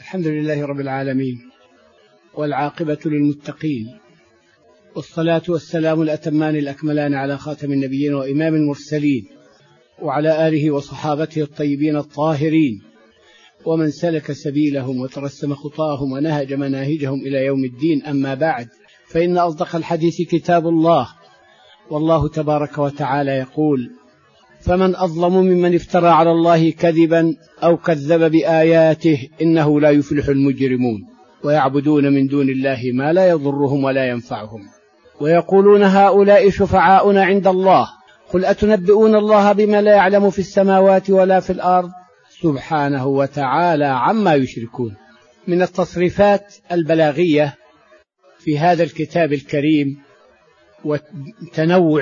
الحمد لله رب العالمين، والعاقبة للمتقين، والصلاة والسلام الأتمان الأكملان على خاتم النبيين وإمام المرسلين، وعلى آله وصحابته الطيبين الطاهرين، ومن سلك سبيلهم وترسم خطاهم ونهج مناهجهم إلى يوم الدين. أما بعد، فإن أصدق الحديث كتاب الله، والله تبارك وتعالى يقول: فمن أظلم ممن افترى على الله كذبا أو كذب بآياته إنه لا يفلح المجرمون، ويعبدون من دون الله ما لا يضرهم ولا ينفعهم، ويقولون هؤلاء شفعاؤنا عند الله، قل أتنبئون الله بما لا يعلم في السماوات ولا في الأرض سبحانه وتعالى عما يشركون. من التصريفات البلاغية في هذا الكتاب الكريم وتنوع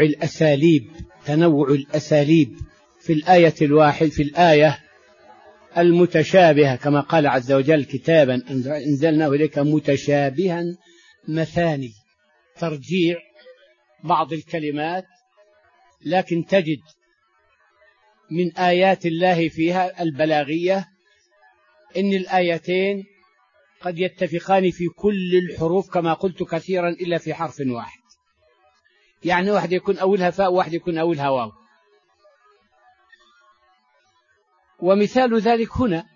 الأساليب في الآية المتشابهة، كما قال عز وجل: كتابا أنزلناه إليك متشابها مثاني، ترجيع بعض الكلمات، لكن تجد من آيات الله فيها البلاغية إن الآيتين قد يتفقان في كل الحروف كما قلت كثيرا إلا في حرف واحد، يعني واحد يكون أولها فاء وواحد يكون أولها واو. ومثال ذلك هنا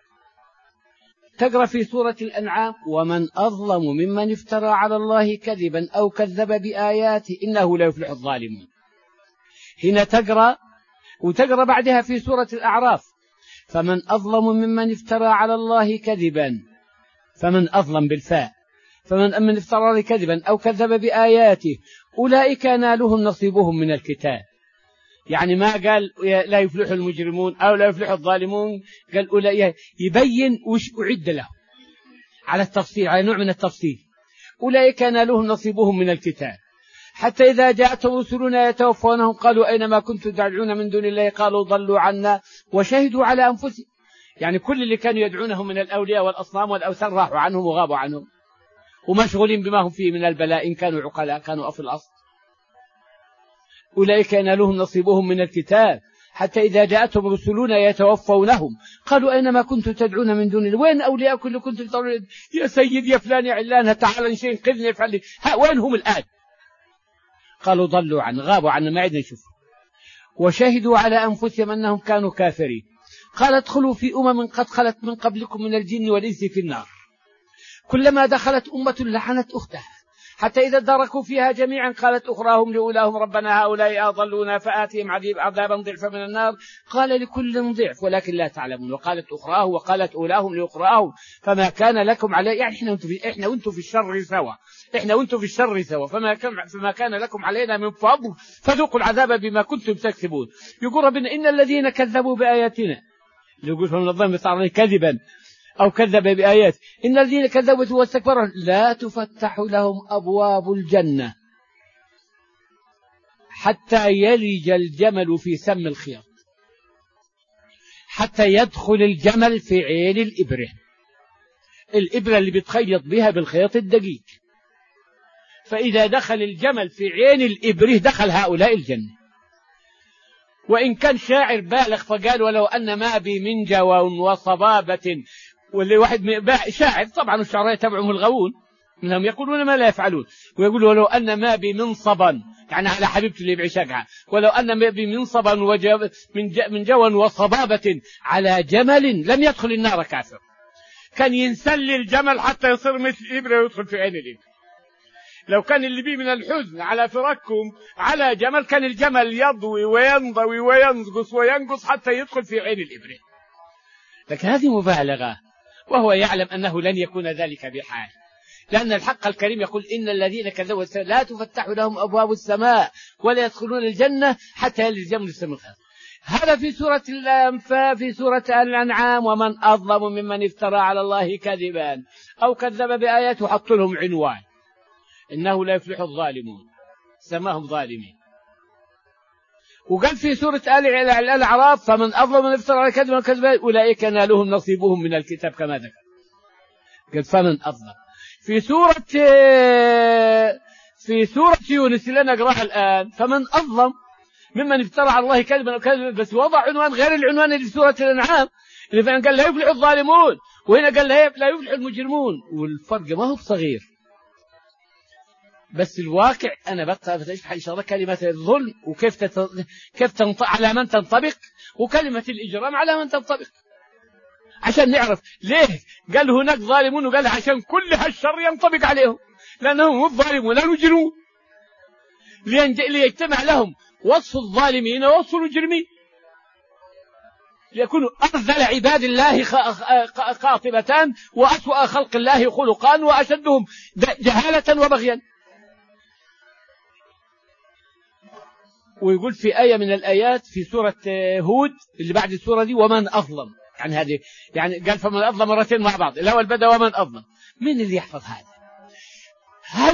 تقرأ في سورة الأنعام: ومن أظلم ممن افترى على الله كذبا أو كذب بآياته إنه لا يفلح الظالمون. هنا تقرأ، وتقرأ بعدها في سورة الأعراف: فمن أظلم ممن افترى على الله كذبا، فمن أظلم بالفاء، فمن افترى على الله كذبا أو كذب بآياته أولئك نالهم نصيبهم من الكتاب. يعني ما قال لا يفلح المجرمون أو لا يفلح الظالمون، قال أولئك، يبين وش أعد له على التفصيل، على نوع من التفصيل. أولئك نالهم نصيبهم من الكتاب حتى إذا جاءتهم رسلنا يتوفونهم قالوا أين ما كنتم تدعون من دون الله قالوا ضلوا عنا وشهدوا على أنفسهم. يعني كل اللي كانوا يدعونهم من الأولياء والأصنام والأوثان راحوا عنهم وغابوا عنهم، ومشغولين بما هم فيه من البلاء، إن كانوا عقلاء كانوا في الأصل. أولئك ينالهم نصيبهم من الكتاب حتى إذا جاءتهم رسلنا يتوفونهم قالوا أين ما كنتم تدعون من دون الله، وين أولياءكم اللي كنتم تدعون يا سيد يا فلان يا علان تعال شيء انقذني افعل لي، وين هم الآن؟ قالوا ضلوا عنا، غابوا عنا، ما عدنا نشوف. وشهدوا على أنفسهم أنهم كانوا كافرين. قال ادخلوا في قد خلت من قبلكم من الجن والإنس في النار كلما دخلت أمة لعنت أختها حتى إذا ادركوا فيها جميعا قالت أخراهم لأولاهم ربنا هؤلاء أضلونا فآتهم عذابا ضعفا من النار قال لكل ضعف ولكن لا تعلمون. وقالت أخراه وقالت أولاهم لأخراهم فما كان لكم علي، يعني إحنا وأنتم في الشر سوا، إحنا وأنتم في الشر سوا، فما كان لكم علينا من فضل فذوقوا العذاب بما كنتم تكسبون. يقول ربنا إن الذين كذبوا بآياتنا، يقول فمن الظلم يطعن كذبا أو كذب بآيات، إن الذين كذبوا واستكبروا لا تفتح لهم أبواب الجنة حتى يلج الجمل في سم الخياط، حتى يدخل الجمل في عين الإبرة اللي بتخيط بها بالخيط الدقيق، فإذا دخل الجمل في عين الإبرة دخل هؤلاء الجنة. وإن كان شاعر بالغ فقال ولو أن ما بي من جوى وصبابة، واللي واحد شاعر طبعا الشعراء يتبعهم الغوون منهم يقولون ما لا يفعلون، ويقول ولو أن ما بي منصبا، يعني على حبيبته اللي بعشقها، ولو أن ما بي منصبا من جوى وصبابة على جمل لم يدخل النار كافر. كان ينسل الجمل حتى يصير مثل إبرة ويدخل في عين الإبرة. لو كان اللي بيه من الحزن على فرقكم على جمل كان الجمل يضوي وينضوي وينقص حتى يدخل في عين الإبرة، لكن هذه مبالغة، وهو يعلم أنه لن يكون ذلك بحال، لأن الحق الكريم يقول إن الذين كذبوا لا تفتح لهم أبواب السماء ولا يدخلون الجنة حتى يلج الجمل في سم الخياط. هذا في سورة الأنفال. في سورة الأنعام: ومن أظلم ممن افترى على الله كذبا أو كذب بآياته، حط لهم عنوان إنه لا يفلح الظالمون، سماهم ظالمين. وقال في سورة الأعراف: فمن أظلم من افترى على كذبا وكذب أولئك نالهم نصيبهم من الكتاب كما ذكر. قال فمن أظلم. في سورة يونس اللي نقرأها الآن: فمن أظلم ممن افترى على الله كذبا وكذب، بس وضع عنوان غير العنوان اللي في سورة الأنعام اللي فعلا قال لا يفلح الظالمون. وهنا قال لا يفلح المجرمون، والفرق ما هو صغير. بس الواقع أنا بتشرح إن شاء الله كلمة الظلم وكيف كيف على من تنطبق، وكلمة الإجرام على من تنطبق، عشان نعرف ليه قال هناك ظالمون، وقال عشان كل هالشر ينطبق عليهم، لأنهم الظالمون لا المجرمون، ليجتمع لهم وصف الظالمين ووصف المجرمين، ليكونوا أرذل عباد الله قاطبة وأسوأ خلق الله خلقا وأشدهم جهالة وبغيا. ويقول في آية من الآيات في سورة هود اللي بعد السورة دي ومن أظلم، يعني هذه يعني قال فمن أظلم مرتين مع بعض، الأول بدأ ومن أظلم. من اللي يحفظ هذا؟ هل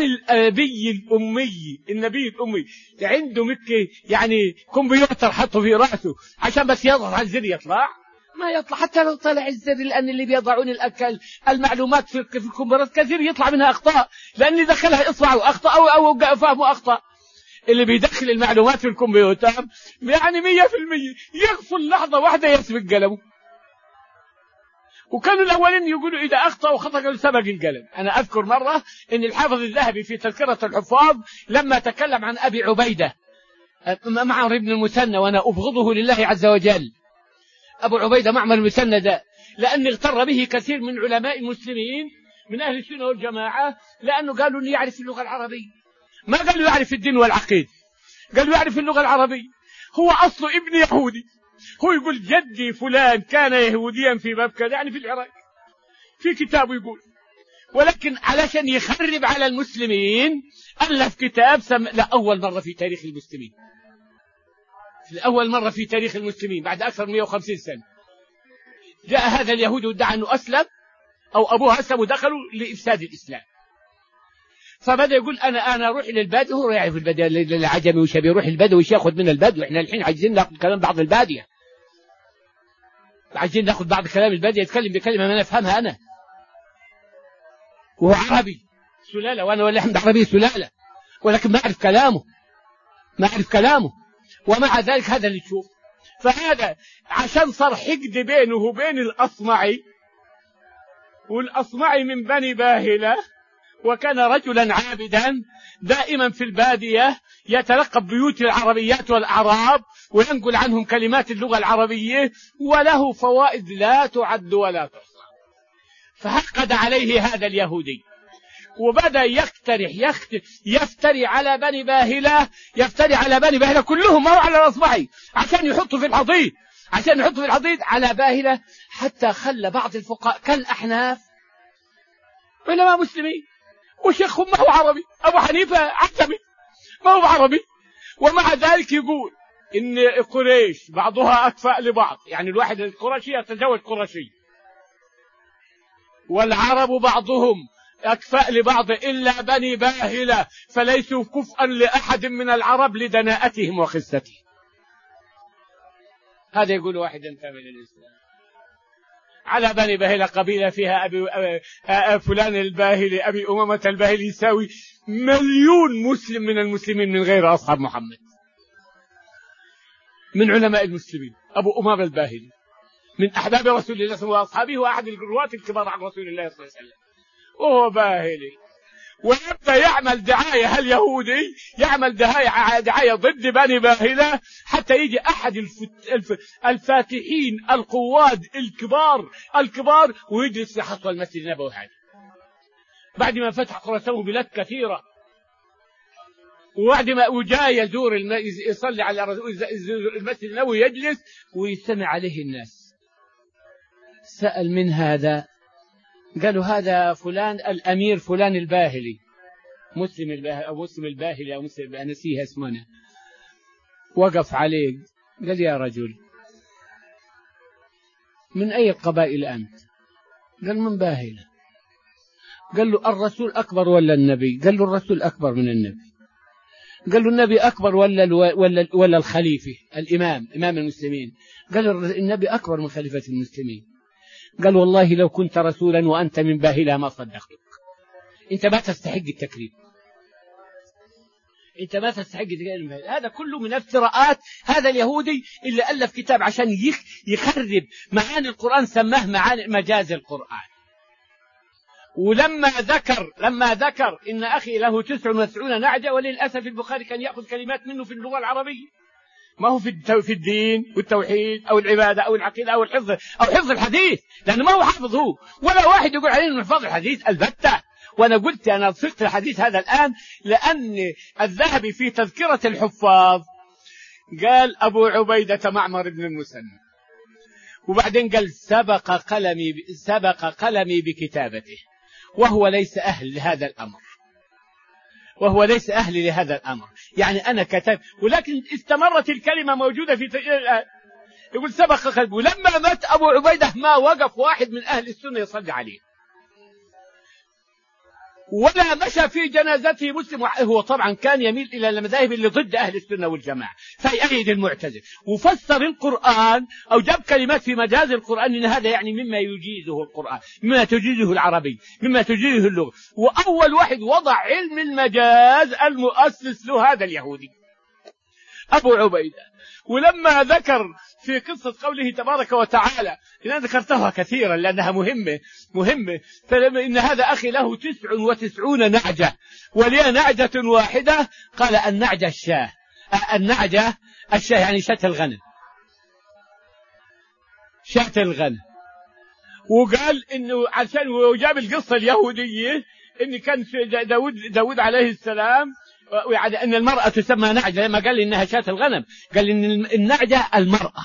النبي الأمي عنده يعني كمبيوتر حطه في رأسه عشان بس يضغط على الزر يطلع؟ ما يطلع حتى لو طلع الزر، لأن اللي بيضعون المعلومات في الكمبيوتر كثير يطلع منها أخطاء، لأن اللي دخلها إصبعه أخطأ أو فهمه أخطأ. اللي بيدخل المعلومات في الكمبيوتر يعني 100% يغفل لحظة واحدة يسبق قلمه. وكانوا الأولين يقولوا إذا أخطأ وخطأ قالوا سبق القلم. أنا أذكر مرة أن الحافظ الذهبي في تذكرة الحفاظ لما تكلم عن أبي عبيدة معمر بن المثنى، وأنا أبغضه لله عز وجل، أبو عبيدة معمر المثنى ده، لأن اغتر به كثير من علماء المسلمين من أهل السنة والجماعة، لأنه قالوا أنه يعرف اللغة العربية. ما قالوا يعرف الدين والعقيدة، قالوا يعرف اللغة العربية. هو أصله ابن يهودي، هو يقول جدي فلان كان يهوديا في باب كذا، يعني في العراق، في كتاب يقول، ولكن علشان يخرب على المسلمين ألف كتاب لأول مرة في تاريخ المسلمين، لأول مرة في تاريخ المسلمين بعد أكثر من 150 سنة جاء هذا اليهودي وادعى أنه أسلم أو أبوه أسلم ودخلوا لإفساد الإسلام. فبدأ يقول أنا أروح للبادية، هو يعرف البادية العجمي وش يروح البادية وش يأخذ من البادية. إحنا الحين عايزين نأخذ كلام بعض البادية، عايزين نأخذ بعض كلام البادية، يتكلم بكلمة ما نفهمها أنا، وهو عربي سلالة وأنا ولا أحمد عربي سلالة، ولكن ما أعرف كلامه، ومع ذلك هذا اللي تشوف. فهذا عشان صار حقد بينه وبين الأصمعي، والأصمعي من بني باهلة، وكان رجلا عابدا دائما في البادية يتلقب بيوت العربيات والأعراب وينقل عنهم كلمات اللغة العربية، وله فوائد لا تعد ولا تحصى. فحقد عليه هذا اليهودي وبدأ يفتري على بني باهلة كلهم، ما هو على الأصبعي، عشان يحطوا في الحضيض على باهلة، حتى خلى بعض الفقهاء كالأحناف علماء مسلمين وشيخهم ما هو عربي، أبو حنيفة عجمي ما هو عربي، ومع ذلك يقول إن قريش بعضها أكفأ لبعض، يعني الواحد القرشي يتزوج قرشي، والعرب بعضهم أكفأ لبعض إلا بني باهلة فليسوا كفءا لأحد من العرب لدناءتهم وخستهم. هذا يقول واحد انتمى للإسلام. على بني باهلة قبيلة فيها فلان الباهلي أبي أمامة الباهلي يساوي 1,000,000 مسلم من المسلمين من غير أصحاب محمد، من علماء المسلمين. أبو أمامة الباهلي من أحباب رسول الله صلى الله عليه وسلم وأصحابه، وأحد الرواة الكبار عن رسول الله صلى الله عليه وسلم، وهو باهلي. ويبدأ يعمل دعاية، هل يهودي يعمل دعاية ضد بني باهلة، حتى يجي أحد الفاتحين القواد الكبار ويجلس في حصر المسجد النبوي هذا بعد ما فتح خراسان بلاد كثيرة، وبعد ما وجاء يزور يصلي على المسجد النبوي يجلس ويستمع عليه الناس. سأل من هذا؟ قالوا هذا فلان الأمير فلان الباهلي، مسلم الباهلي أو مسلم نسيها اسمنا. وقف عليه قال يا رجل من أي القبائل أنت؟ قال من باهلة. قال له الرسول أكبر ولا النبي؟ قال له الرسول أكبر من النبي. قال له النبي أكبر ولا الخليفة إمام المسلمين؟ قال له النبي أكبر من خليفة المسلمين. قال والله لو كنت رسولا وأنت من باهلة ما صدقتك، أنت ما تستحق التكريم، أنت ما تستحق تقول هذا كله من افتراءات هذا اليهودي اللي ألف كتاب عشان يخرب معاني القرآن، سماه معاني مجاز القرآن. ولما ذكر إن أخي له 99 نعجة، وللأسف البخاري كان يأخذ كلمات منه في اللغة العربية، ما هو في الدين والتوحيد أو العبادة أو العقيدة أو حفظ الحديث، لأنه ما هو حافظ هو ولا واحد يقول عليه إنه حفظ الحديث البتة. وأنا قلت أنا صرت الحديث هذا الآن لأن الذهبي في تذكرة الحفاظ قال أبو عبيدة معمر بن المثنى، وبعدين قال سبق قلمي بكتابته وهو ليس أهل لهذا الأمر. يعني أنا كتب، ولكن استمرت الكلمة موجودة في يقول سبق قلبه. ولما مات أبو عبيدة ما وقف واحد من أهل السنة يصلي عليه، ولا مشى في جنازته مسلم. هو طبعا كان يميل إلى المذاهب اللي ضد أهل السنة والجماعة، فيأيد المعتزلة وفسر القرآن أو جاب كلمات في مجاز القرآن إن هذا يعني مما يجيزه القرآن، مما تجيزه العربي، مما تجيزه اللغة. وأول واحد وضع علم المجاز المؤسس له هذا اليهودي أبو عبيدة. ولما ذكر في قصة قوله تبارك وتعالى، إن ذكرتها كثيرا لأنها مهمة، فلما إن هذا أخي له 99 نعجة ولي نعجة واحدة، قال النعجة الشاه يعني شاة الغنم. وقال إنه عشان وجاب القصة اليهودية إن كان داود عليه السلام أن المرأة تسمى نعجة، لما قال إنها شاة الغنم قال إن النعجة المرأة،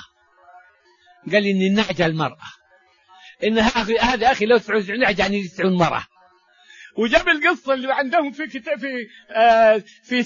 إن هذا أخي لو 99 نعجة يعني 90 مرأة. وجاب القصة اللي عندهم في كتاب في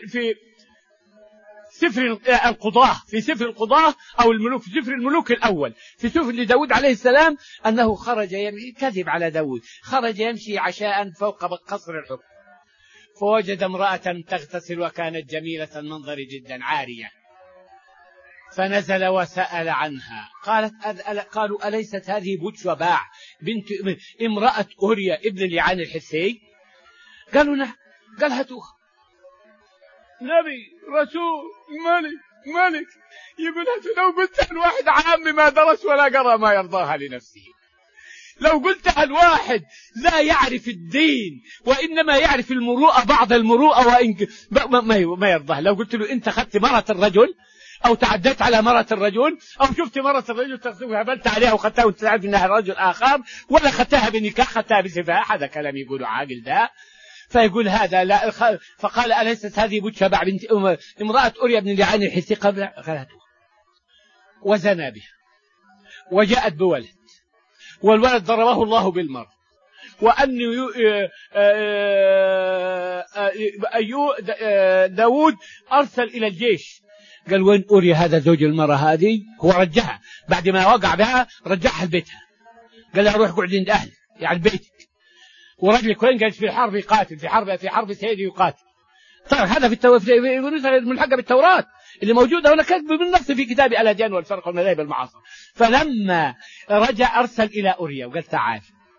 سفر القضاة أو الملوك، في سفر الملوك الأول، في سفر لداود عليه السلام، أنه خرج كذب على داود، خرج يمشي عشاء فوق قصر الحكم، فوجد امرأة تغتسل وكانت جميلة المنظر جدا عارية، فنزل وسأل عنها. قالوا أليست هذه بوتشوباع بنت امرأة أوريا ابن لعان الحثي؟ قالوا نعم. قال هاتوها. نبي رسول ملك يقول لو قلت الواحد عام ما درس ولا قرأ ما يرضاها لنفسه، لو قلتها الواحد لا يعرف الدين وإنما يعرف المروءة، بعض المروءة، وإن ما يرضاها. لو قلت له أنت خدت مرة الرجل أو تعديت على مرة الرجل أو شفت مرة الرجل تغسلها هبلت عليها وخدتها وأنت تعرف إنها رجل آخر، ولا خدتها بنكاح، خدتها بسفاح، هذا كلام يقوله عاقل ده. فيقول هذا لا. فقال أليست هذه بوتشبع بنت امرأة أوريا بن لعان الحثي قبل خلته، وزنى بها وجاءت بولد، والولد ضربه الله بالمر، وأن داود أرسل إلى الجيش، قال وين أوريا هذا زوج المرأة هذه؟ هو رجعها بعد ما وقع بها، رجعها لبيتها، قال لها روح قعد عند أهلك يعني بيتك، ورجلك وين؟ قال في الحرب يقاتل، في حرب سيدي يقاتل. طيب هذا في ملحقة بالتوراة اللي موجودة هنا، كتب بالنص في كتاب الأديان والفرق والمذاهب المعاصرة. فلما رجع أرسل إلى أوريا وقال تعال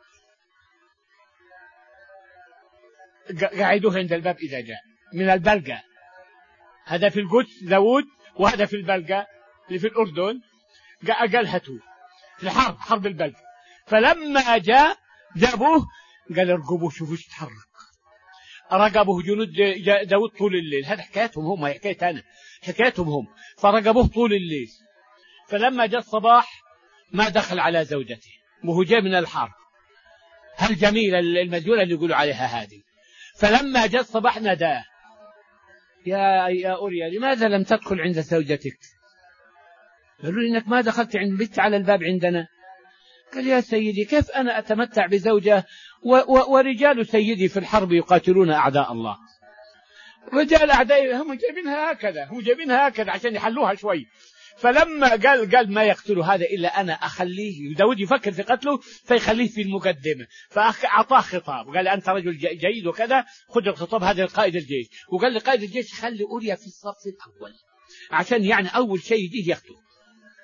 قاعدوه عند الباب إذا جاء من البلقة، هذا في القدس داود وهذا في البلقة اللي في الأردن، قال هاتوه في حرب البلقة. فلما جابوه قال ارقبوه شوفوا ايش تحرك، رقبوه جنود داود طول الليل، هذا حكايتهم هم، حكاية أنا، حكايتهم هم. فرقبوه طول الليل، فلما جاء الصباح ما دخل على زوجته وهو جاء من الحرب، هالجميلة المزولة اللي يقولوا عليها هذه. فلما جاء الصباح ناداه يا أوريا لماذا لم تدخل عند زوجتك؟ قالوا لي إنك ما دخلت عند بنت على الباب عندنا. قال يا سيدي كيف أنا أتمتع بزوجة ورجال سيدي في الحرب يقاتلون أعداء الله، رجال أعداء هم جايبينها هكذا عشان يحلوها شوي. فلما قال ما يقتل هذا إلا أنا أخليه، داود يفكر في قتله فيخليه في المقدمة، فأعطاه خطاب قال أنت رجل جيد وكذا، خذ الخطاب هذا لقائد الجيش، وقال لقائد الجيش خلي أوريا في الصف الأول عشان يعني أول شيء يجي يقتله.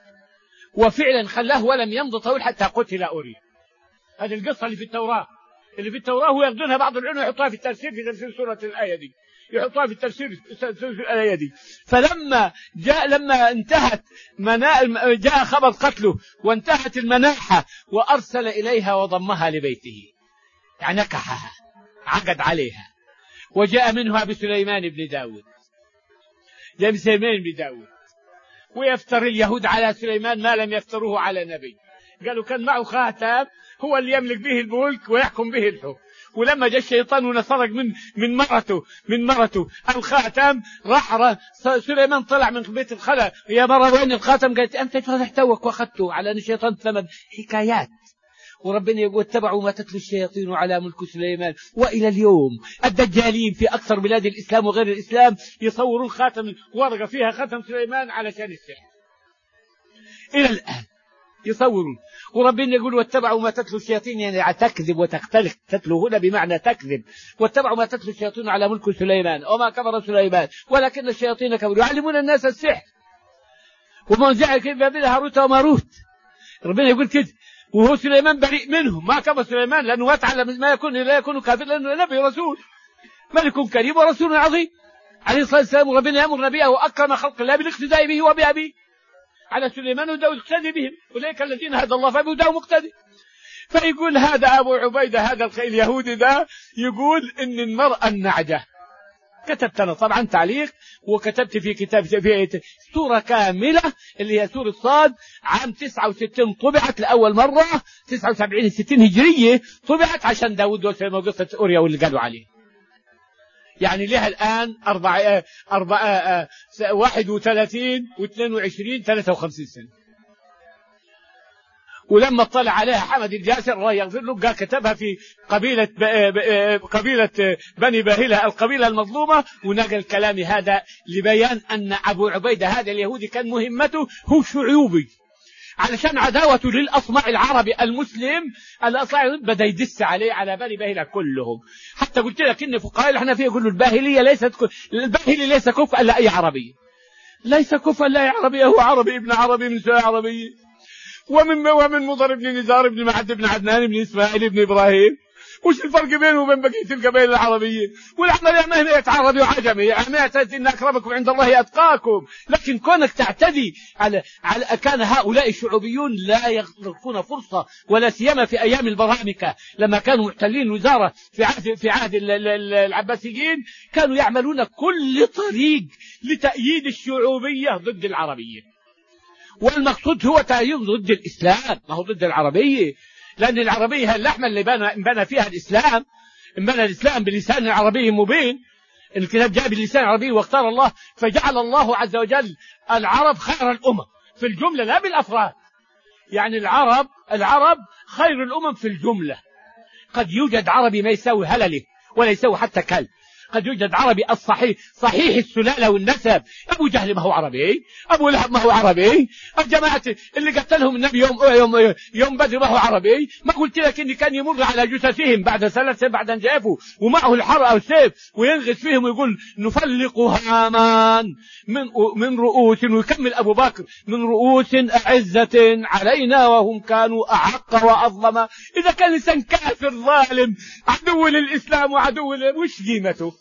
وفعلا خلاه ولم يمض طويل حتى قتل أوريا. هذه القصة اللي في التوراة اللي في التوراة وياخذونها بعض العلماء يحطوها في التفسير، في تفسير سورة الآية دي، يحطوها في التفسير الآية دي. فلما انتهت جاء خبر قتله وانتهت المناحة وأرسل إليها وضمها لبيته، يعني نكحها، عقد عليها، وجاء منها بسليمان بن داود، جاء بسليمان بن داود. ويفتر اليهود على سليمان ما لم يفتروه على نبي. قالوا كان معه خاتم هو اللي يملك به الملك ويحكم به الحكم، ولما جاء الشيطان ونسرق من مرته الخاتم، راح سليمان طلع من بيت الخلا، يا مرة وين الخاتم؟ قالت أنت فتحتوك وأخذته على أن الشيطان ثمن. حكايات. وربنا يقول اتبعوا ما تتلو الشياطين على ملك سليمان. وإلى اليوم الدجالين في أكثر بلاد الإسلام وغير الإسلام يصورون خاتم ورقة فيها ختم سليمان علشان السحر، إلى الآن يصورون. وربنا يقول واتبعوا ما تتلو الشياطين، يعني تكذب وتختلق. تتلو هنا بمعنى تكذب. واتبعوا ما تتلو الشياطين على ملك سليمان وما كفر سليمان ولكن الشياطين كفروا يعلمون الناس السحر وما جاء كيف بابل هاروت وماروت. ربنا يقول كده، وهو سليمان بريء منهم، ما كفر سليمان لأنه وتعلم ما يكون لا يكون كافر، لأنه نبي رسول ملك كريم ورسول عظيم عليه الصلاة والسلام. وربنا يأمر نبيه وأكرم خلق الله بالاقتداء به وبأبيه على سليمان وداود اقتدي بهم، أولئك الذين هدى الله فبهداه مقتدي. فيقول هذا أبو عبيدة هذا اليهودي ذا يقول إن المرأة النعجة. كتبت أنا طبعا تعليق، وكتبت في كتاب في سورة كاملة اللي هي سورة صاد عام 69 طبعت لأول مرة 79 60 هجرية طبعت عشان داود وسليمان وقصة أوريا واللي قالوا عليه. يعني لها الآن 31 و22 53 سنة. ولما اطلع عليها حمد الجاسر الله يغفر له قال كتبها في قبيلة بني باهلة القبيلة المظلومة، ونقل كلامي هذا لبيان أن أبو عبيدة هذا اليهودي كان مهمته هو شعوبي، علشان عداوته للأصمع العربي المسلم الأصمع بدأ يدس عليه على بني باهلة كلهم. حتى قلت لك إن فقهاء الحنفية يقولوا الباهلي ليس كفء إلا أي عربي، ليس كفء إلا أي عربي، هو عربي ابن عربي من سوى عربي، ومن مضر بن نزار بن معد بن عدنان بن إسماعيل بن إبراهيم. وش الفرق بينه وبين بقية القبائل العربية؟ والعمل ما هي عربي وعجمي، ما يعتد إن أكرمكم عند الله أتقاكم. لكن كونك تعتدي على كان هؤلاء الشعوبيون لا يغلقون فرصة، ولا سيما في أيام البرامكة لما كانوا محتلين الوزارة في عهد العباسيين، كانوا يعملون كل طريق لتأييد الشعوبية ضد العربية. والمقصود هو تأييد ضد الإسلام، ما هو ضد العربية، لأن العربية هي اللحمة اللي بنى فيها الإسلام. بنى الإسلام بلسان عربي مبين. الكتاب جاء باللسان العربي، واختار الله فجعل الله عز وجل العرب خير الأمم في الجملة لا بالأفراد. يعني العرب خير الأمم في الجملة. قد يوجد عربي ما يساوي هلله ولا يساوي حتى كلب. قد يوجد عربي الصحيح صحيح السلالة والنسب. أبو جهل ما هو عربي، أبو لهب ما هو عربي، الجماعة اللي قتلهم النبي يوم بدر ما هو عربي. ما قلت لك إن كان يمر على جثثهم بعد 3 سنين بعد أن جافوا ومعه الحر أو السيف وينغز فيهم ويقول نفلق هامان من رؤوس، ويكمل أبو بكر من رؤوس أعزة علينا وهم كانوا أحق وأظلم. إذا كان إنسان كافر ظالم عدو للإسلام وعدو وش قيمته؟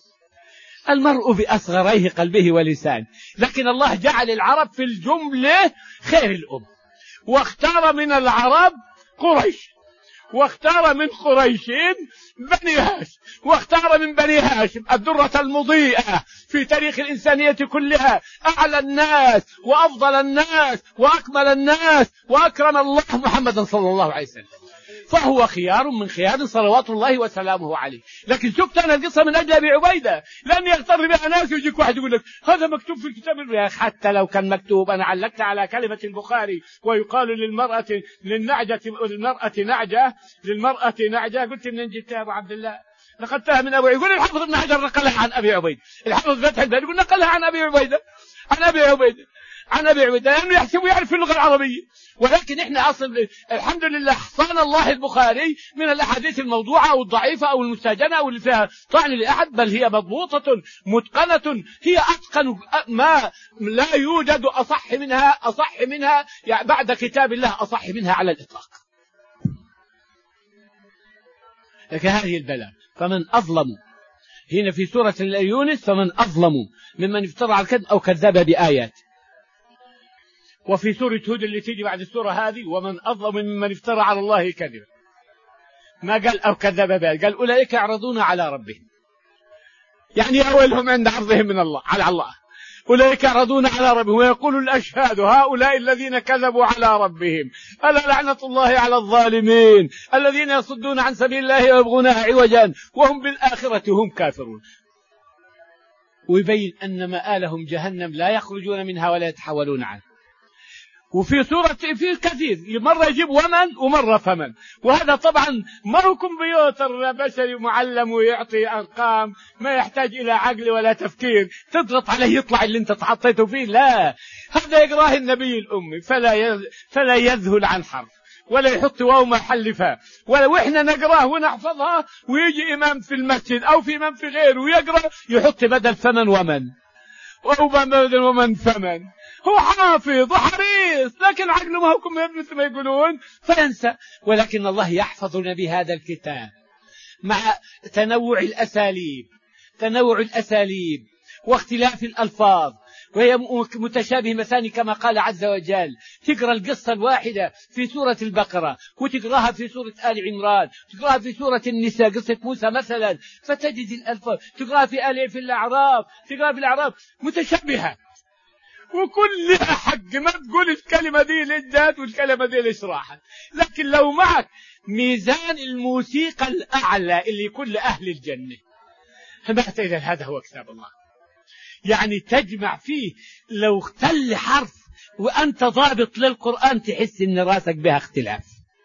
المرء بأصغريه قلبه ولسانه. لكن الله جعل العرب في الجملة خير الأمم، واختار من العرب قريش، واختار من قريش بني هاشم، واختار من بني هاشم الدرة المضيئة في تاريخ الإنسانية كلها، أعلى الناس وأفضل الناس وأكمل الناس، وأكرم الله محمدا صلى الله عليه وسلم. فهو خيار من خيار صلوات الله وسلامه عليه. لكن شفت أنا القصة من أجل أبي عبيدة، لأن يغتر بها ناس ويجيك واحد يقول لك هذا مكتوب في الكتاب. يا حتى لو كان مكتوب، أنا علقت على كلمة البخاري ويقال للمرأة للنعجة المرأة نعجة للمرأة نعجة. قلت من جبتها يا أبو عبد الله؟ نقلتها من أبو عبيدة. يقول الحافظ ابن حجر نقلها عن أبي عبيدة، الحافظ فتح الباري يقول نقلها عن أبي عبيدة، عن أبي عبيدة، لأنه يحسب يعرف اللغة العربية. ولكن إحنا أصل الحمد لله حصان الله البخاري من الأحاديث الموضوعة أو الضعيفة أو المستهجنة أو اللي فيها طعن لأحد، بل هي مضبوطة متقنة، هي أتقن ما لا يوجد أصح منها يعني بعد كتاب الله أصح منها على الإطلاق. لكن هذه البلاء. فمن أظلم هنا في سورة يونس، فمن أظلم ممن افترى على الكذب أو كذب بآيات. وفي سورة هود اللي تيجي بعد السورة هذه ومن أظلم ممن افترى على الله كذبا، ما قال أو كذب بآيات، قال أولئك يعرضون على ربهم، يعني يا ويلهم عند عرضهم من الله على الله. أولئك يعرضون على ربهم ويقول الأشهاد هؤلاء الذين كذبوا على ربهم ألا لعنة الله على الظالمين الذين يصدون عن سبيل الله ويبغونها عوجا وهم بالآخرة هم كافرون. ويبين أن مآلهم جهنم لا يخرجون منها ولا يتحولون عنها. وفي سورة في كثير مرة يجيب ومن ومرة فمن، وهذا طبعا ما هو كمبيوتر بشري معلم ويعطي أرقام ما يحتاج إلى عقل ولا تفكير تضغط عليه يطلع اللي انت تحطيته فيه، لا، هذا يقراه النبي الأمي فلا يذهل عن حرف ولا يحط واو محل فاء، ولو احنا نقراه ونحفظها ويجي إمام في المسجد أو في إمام في غيره ويقرأ يحط بدل فمن ومن أو بدل ومن فمن. هو حافظ وحريص لكن عقله ما هو مثل ما يقولون فينسى. ولكن الله يحفظنا بهذا الكتاب مع تنوع الأساليب واختلاف الألفاظ وهي متشابه مثاني كما قال عز وجل. تقرأ القصة الواحدة في سورة البقرة وتقرأها في سورة آل عمران، تقرأها في سورة النساء قصة موسى مثلا فتجد الألفاظ، تقرأها في الأعراف، تقرأها في الأعراف متشابهة وكلها حق، ما تقول الكلمة دي للجاد والكلمة دي ليش راحت. لكن لو معك ميزان الموسيقى الأعلى اللي يكون لأهل الجنة ما تجد هذا هو كتاب الله، يعني تجمع فيه لو اختل حرف وأنت ضابط للقرآن تحس إن راسك بها اختلاف.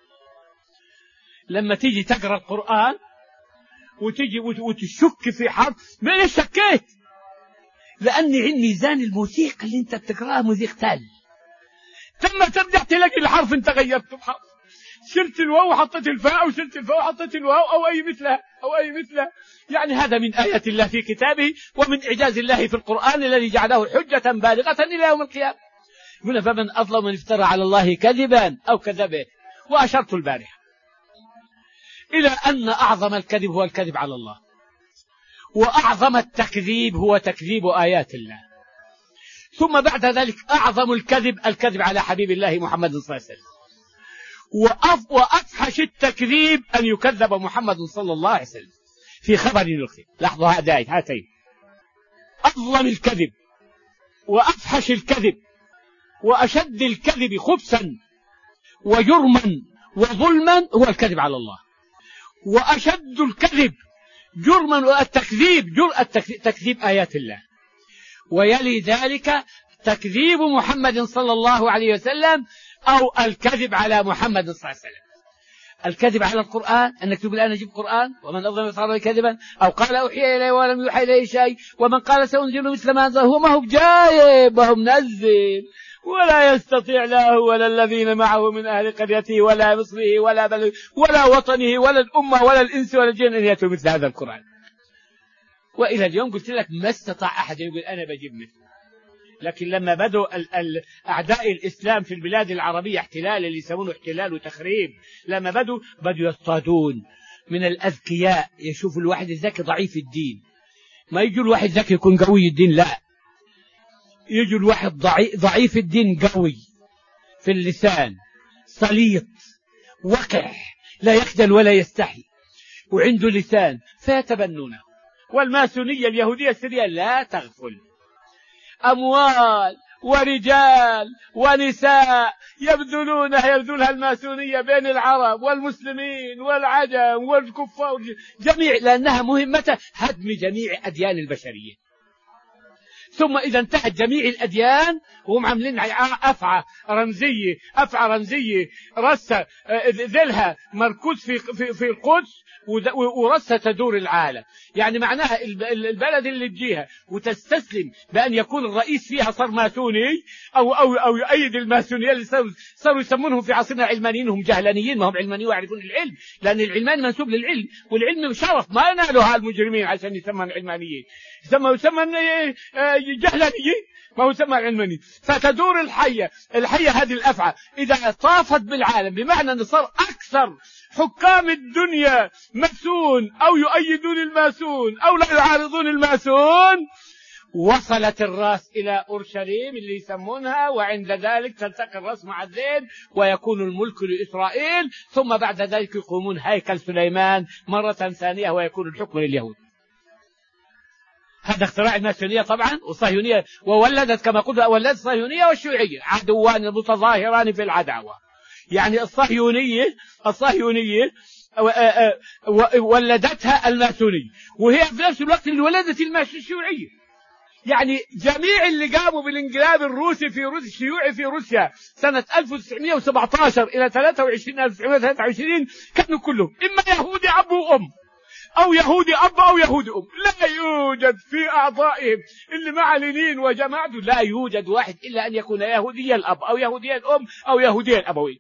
لما تيجي تقرأ القرآن وتيجي وتشك في حرف ما شكيت، لأن ميزان الموسيقى اللي انت بتقرأها موسيقى تال، ثم ترجع تلاقي الحرف انت غيرته بحرف، شلت الواو وحطيت الفاء أو شلت الفاء وحطيت الواو أو أي مثله. يعني هذا من آيات الله في كتابه ومن إعجاز الله في القرآن الذي جعله حجة بالغة إلى يوم القيامة. هنا فمن أظلم من افترى على الله كذبا أو كذبه. وأشرت البارحة إلى أن أعظم الكذب هو الكذب على الله، وأعظم التكذيب هو تكذيب آيات الله، ثم بعد ذلك أعظم الكذب على حبيب الله محمد صلى الله عليه وسلم، وأفحش التكذيب أن يكذب محمد صلى الله عليه وسلم في خبر يلقي. لاحظوا هاتين أظلم الكذب وأفحش الكذب وأشد الكذب خبثا وجرما وظلما هو الكذب على الله، وأشد الكذب جرما والتكذيب تكذيب آيات الله، ويلي ذلك تكذيب محمد صلى الله عليه وسلم أو الكذب على محمد صلى الله عليه وسلم. الكذب على القرآن أنك تقول أنا أجيب قرآن ومن أظلم يفترى كذبا، أو قال أوحي إليه ولم يوحى إليه شيء، ومن قال سأنزل مثل ما أنزل هو ما هو بجايب وهو منزل ولا يستطيع له ولا الذين معه من أهل قريته ولا مصره ولا بلده ولا وطنه ولا الأمة ولا الإنس ولا الجن أن يأتوا مثل هذا القرآن. وإلى اليوم قلت لك ما استطاع أحد يقول أنا بجيب مثله. لكن لما بدوا أعداء الإسلام في البلاد العربية احتلال اللي يسمونه احتلال وتخريب، لما بدوا يصطادون من الأذكياء، يشوفوا الواحد الذكي ضعيف الدين، ما يجوا الواحد ذكي يكون قوي الدين، لا، يجوا الواحد ضعيف الدين قوي في اللسان سليط وقح لا يخجل ولا يستحي وعنده لسان فيتبنونه. والماسونية اليهودية السرية لا تغفل، أموال ورجال ونساء يبذلها الماسونية بين العرب والمسلمين والعجم والكفار جميع، لأنها مهمة هدم جميع أديان البشرية. ثم إذا انتهت جميع الأديان وهم عاملين أفعى رمزية رسة ذلها مركوز في القدس ورسة تدور العالم، يعني معناها البلد اللي تجيها وتستسلم بأن يكون الرئيس فيها صار ماسوني أو يؤيد الماسونية اللي صاروا يسمونهم في عصرنا علمانيين، هم جهلانيين، ما هم علمانيين ويعرفون العلم، لأن العلمان منسوب للعلم، والعلم شرف ما ينالها المجرمين عشان يسمون علمانيين، يسمون جهلانيين، ما هو يسمى علماني. فتدور الحية هذه الأفعى إذا طافت بالعالم، بمعنى أن صار أكثر حكام الدنيا ماسون أو يؤيدون الماسون أو لا يعارضون الماسون، وصلت الرأس إلى أورشليم اللي يسمونها، وعند ذلك تلتقي الرأس مع الذيل ويكون الملك لإسرائيل، ثم بعد ذلك يقومون هيكل سليمان مرة ثانية ويكون الحكم لليهود. هذا اختراع الماسونية طبعا والصهيونية، وولدت كما قلت ولدت الصهيونية والشيوعية عدوان متظاهران في العداوة. يعني الصهيونية ولدتها الماسونية، وهي في نفس الوقت اللي ولدت الشيوعية. يعني جميع اللي قاموا بالانقلاب الروسي الشيوعي في روسيا سنة 1917 إلى 1923 كانوا كلهم إما يهودي أب وأم، أو يهودي أب أو يهودي أم. لا يوجد في أعضائهم اللي مع لينين وجماعته لا يوجد واحد إلا أن يكون يهودي الأب أو يهودي الأم أو يهودي الأبوين.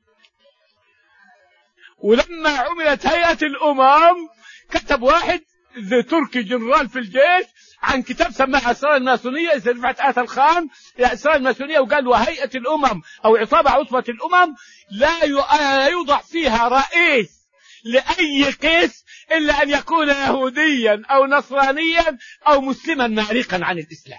ولما عملت هيئة الأمم كتب واحد تركي جنرال في الجيش عن كتاب سماها أسرار الماسونية، رفعت آثر الخان أسرار الماسونية، وقال وهيئة الأمم أو عصبة الأمم لا يوضع فيها رئيس لأي قيس إلا أن يكون يهوديا أو نصرانيا أو مسلما مارقا عن الإسلام.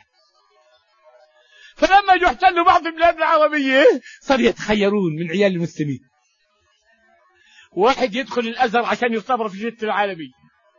فلما جو احتلوا بعض البلاد العربية صار يتخيرون من عيال المسلمين، واحد يدخل الأزهر عشان يختبر في الشهادة العالمية،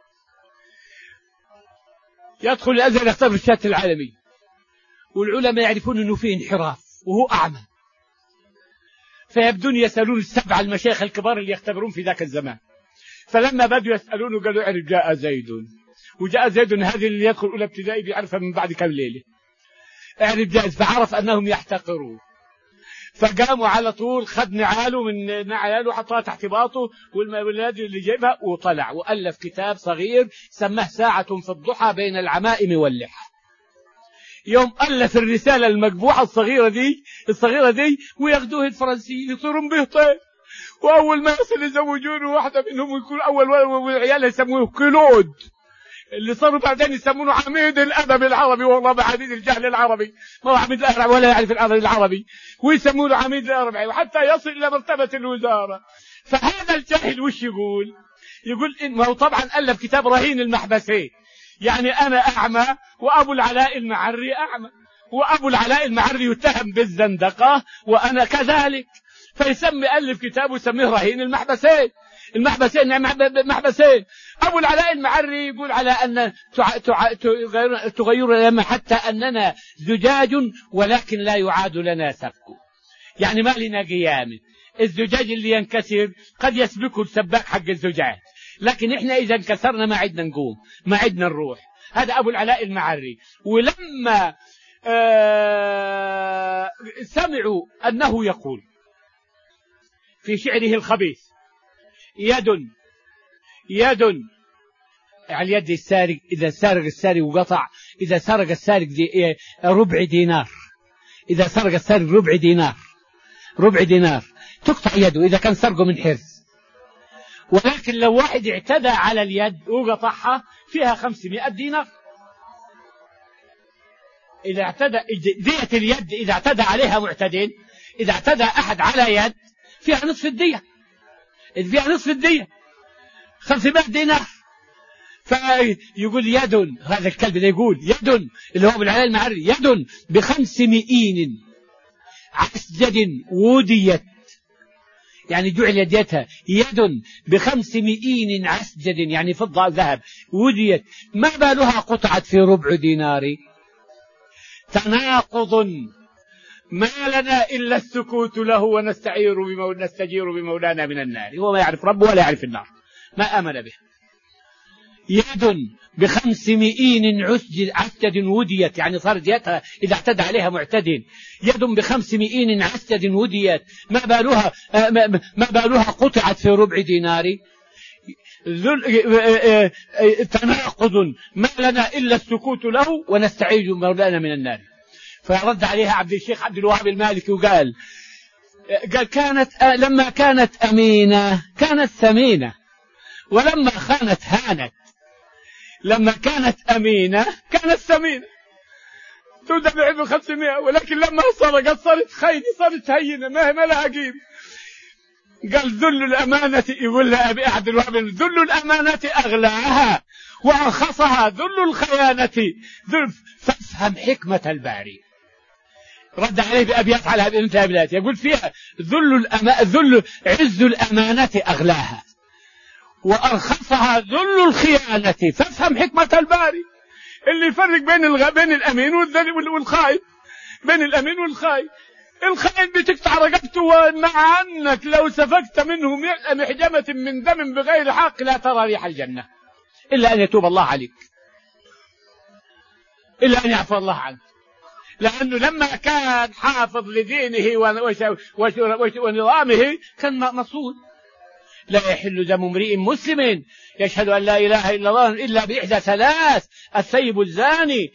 يدخل الأزهر يختبر في الشهادة العالمية، والعلماء يعرفون أنه فيه انحراف وهو أعمى، فيبدون يسألون السبع المشايخ الكبار اللي يختبرون في ذاك الزمان. فلما بدوا يسألونه قالوا اعرف جاء زيد، وجاء زيد هذه اللي يدخل أولى ابتدائي بيعرفها من بعد كم ليلة، اعرف جاء، فعرف أنهم يحتقرون، فقاموا على طول خد نعاله من نعاله حطها تحت باطه والولاد اللي جايبها وطلع وألف كتاب صغير سماه ساعة في الضحى بين العمائم واللحى. يوم ألف الرسالة المقبوحة الصغيرة دي وياخدوه الفرنسيين يصيرون به طيب، وأول ما يصل يزوجونه واحدة منهم يكون أول والعيال يسموه كلود، اللي صاروا بعدين يسمونه عميد الأدب العربي، والله بعديد الجهل العربي، ما هو عميد الأهرع ولا يعرف العربي، ويسمونه عميد الأربعي، وحتى يصل إلى مرتبة الوزارة. فهذا الجاهل وش يقول ما هو طبعا ألف كتاب رهين المحبسين، يعني أنا أعمى وأبو العلاء المعري أعمى، وأبو العلاء المعري يتهم بالزندقة وأنا كذلك، فيسمي ألف كتاب ويسميه رهين المحبسين. محبسين. أبو العلاء المعري يقول على أن تغير لما حتى أننا زجاج ولكن لا يعاد لنا سبك، يعني ما لنا قيام. الزجاج اللي ينكسر قد يسبكه السباك حق الزجاج، لكن إحنا إذا انكسرنا ما عدنا نقوم، ما عدنا نروح. هذا أبو العلاء المعري. ولما سمعوا أنه يقول في شعره الخبيث يد على اليد السارق، إذا سرق السارق وقطع، إذا سرق السارق ربع دينار، إذا سرق السارق ربع دينار تقطع يده إذا كان سرقه من حرز. ولكن لو واحد اعتدى على اليد وقطعها فيها 500 دينار. إذا اعتدى دية اليد إذا اعتدى عليها معتدين، إذا اعتدى أحد على يد فيها نصف الدية، 500 دينار. فيقول يد، هذا الكلب اللي يقول يد اللي هو أبو العلاء المعري، يد ب500 عسجد وديت، يعني جعل يديتها يد ب500 عسجد، يعني فضة ذهب وديت، ما بالها قطعت في ربع دينار. تناقض ما لنا إلا السكوت له ونستجير بمولانا من النار. هو ما يعرف ربه ولا يعرف النار، ما أمن به. يد ب500 عسجد وديت، يعني صارت ديتها إذا اعتدى عليها معتد. يد ب500 عسجد وديت، ما بالها قطعت في ربع دينار. تناقض ما لنا إلا السكوت له ونستعيذ بمولانا من النار. فرد عليها عبد الشيخ عبد الوهاب المالكي وقال لما كانت أمينة كانت ثمينة، ولما خانت هانت. لما كانت أمينة كانت ثمينة. تودع ب 500، ولكن لما سرقت صارت خيدي، صارت هينة، ما لها قيمة. قال ذل الأمانة، يقول لها أبي أحد الوهاب، ذل الأمانة أغلاها وأرخصها ذل الخيانة، فافهم حكمة الباري. رد عليه بأبيات على بنتها بلاد يقول فيها ذل عز الأمانة أغلاها وأرخصها ذل الخيانة، فافهم حكمة الباري. اللي يفرق بين الأمين والخائن، بين الأمين والخائن. الخائن بتقطع رقبته، ومع أنك لو سفكت منه محجمة من دم بغير حق لا ترى ريح الجنة إلا أن يتوب الله عليك، إلا أن يعفو الله عنك. لأنه لما كان حافظ لدينه ونظامه كان مصون. لا يحل دم امرئ مسلم يشهد أن لا إله إلا الله إلا بإحدى ثلاث: الثيب الزاني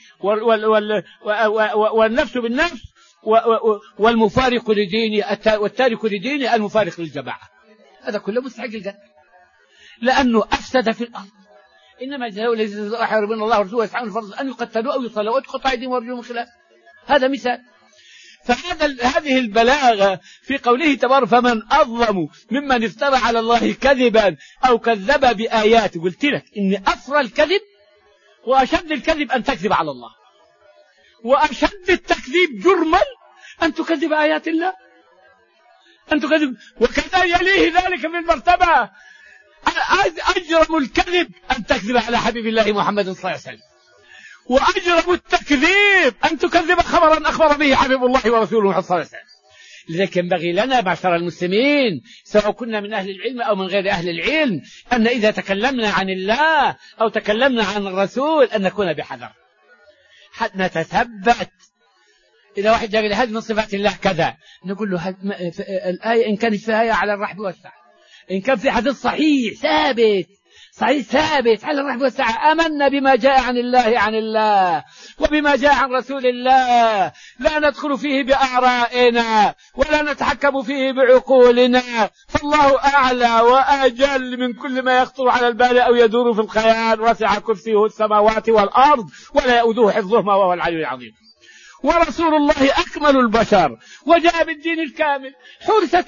والنفس بالنفس والمفارق لدينه والتارك لدينه المفارق للجماعة. هذا كله مستحق القتل لأنه أفسد في الأرض. إنما جزاء الذين يحاربون الله ورسوله ويسعون الفرض أن يقتلوا أو يصلوا وتقطع أيديهم وأرجلهم من خلاف. هذا مثال. هذه البلاغة في قوله تبارك: فمن أظلم ممن افترى على الله كذبا أو كذب بآياته. قلت لك إن أفرى الكذب وأشد الكذب أن تكذب على الله، وأشد التكذيب جرما أن تكذب آيات الله، أن تكذب. وكذا يليه ذلك في المرتبة أجرم الكذب أن تكذب على حبيب الله محمد صلى الله عليه وسلم، وأجرم التكذيب أن تكذب خبرا أخبر به حبيب الله ورسوله صلى الله عليه وسلم. لذلك ينبغي لنا معشر المسلمين سواء كنا من أهل العلم أو من غير أهل العلم أن إذا تكلمنا عن الله أو تكلمنا عن الرسول أن نكون بحذر، حتى نتثبت. إذا واحد جاء لي هذه من صفات الله كذا، نقول له الآية إن كانت فيها آية على الرحب والسعة، إن كان في حديث صحيح ثابت على الرحب والسعة، آمنا بما جاء عن الله وبما جاء عن رسول الله، لا ندخل فيه بآرائنا ولا نتحكم فيه بعقولنا، فالله أعلى وأجل من كل ما يخطر على البال أو يدور في الخيال، وسع كرسيه السماوات والأرض ولا يؤوده حفظهما وهو العلي العظيم. ورسول الله أكمل البشر وجاء بالدين الكامل، حرست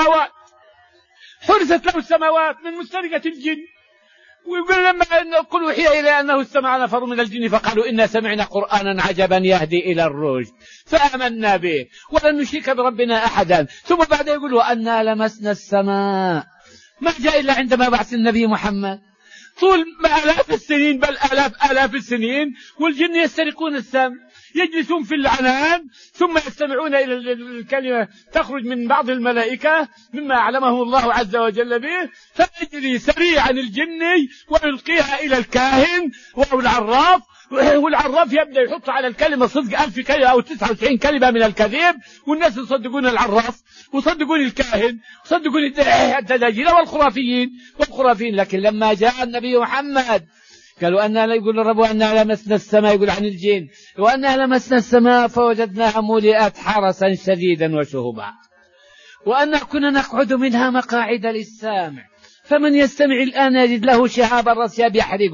له السماوات من مسترقة الجن. ويقول لما قل وحي إلى أنه استمع نفر من الجن فقالوا إنا سمعنا قرآنا عجبا يهدي إلى الرشد فآمنا به ولن نشرك بربنا أحدا. ثم بعد يقول وأنا لمسنا السماء، ما جاء إلا عندما بعث النبي محمد. طول آلاف السنين، بل آلاف السنين، والجن يسترقون السمع، يجلسون في العنان ثم يستمعون إلى الكلمة تخرج من بعض الملائكة مما أعلمه الله عز وجل به، فيجري سريعا الجني ويلقيها إلى الكاهن أو العراف، والعراف يبدأ يحط على الكلمة صدق 1000 كلمة أو 99 كلمة من الكذب، والناس يصدقون العراف وصدقون الكاهن وصدقون الدجاجلة والخرافيين. لكن لما جاء النبي محمد قالوا أننا لا، يقول الرب وأننا لمسنا السماء، يقول عن الجن وأننا لمسنا السماء فوجدناها ملئت حرسا شديدا وشهبا وأننا كنا نقعد منها مقاعد للسامع فمن يستمع الآن يجد له شهابا رصيا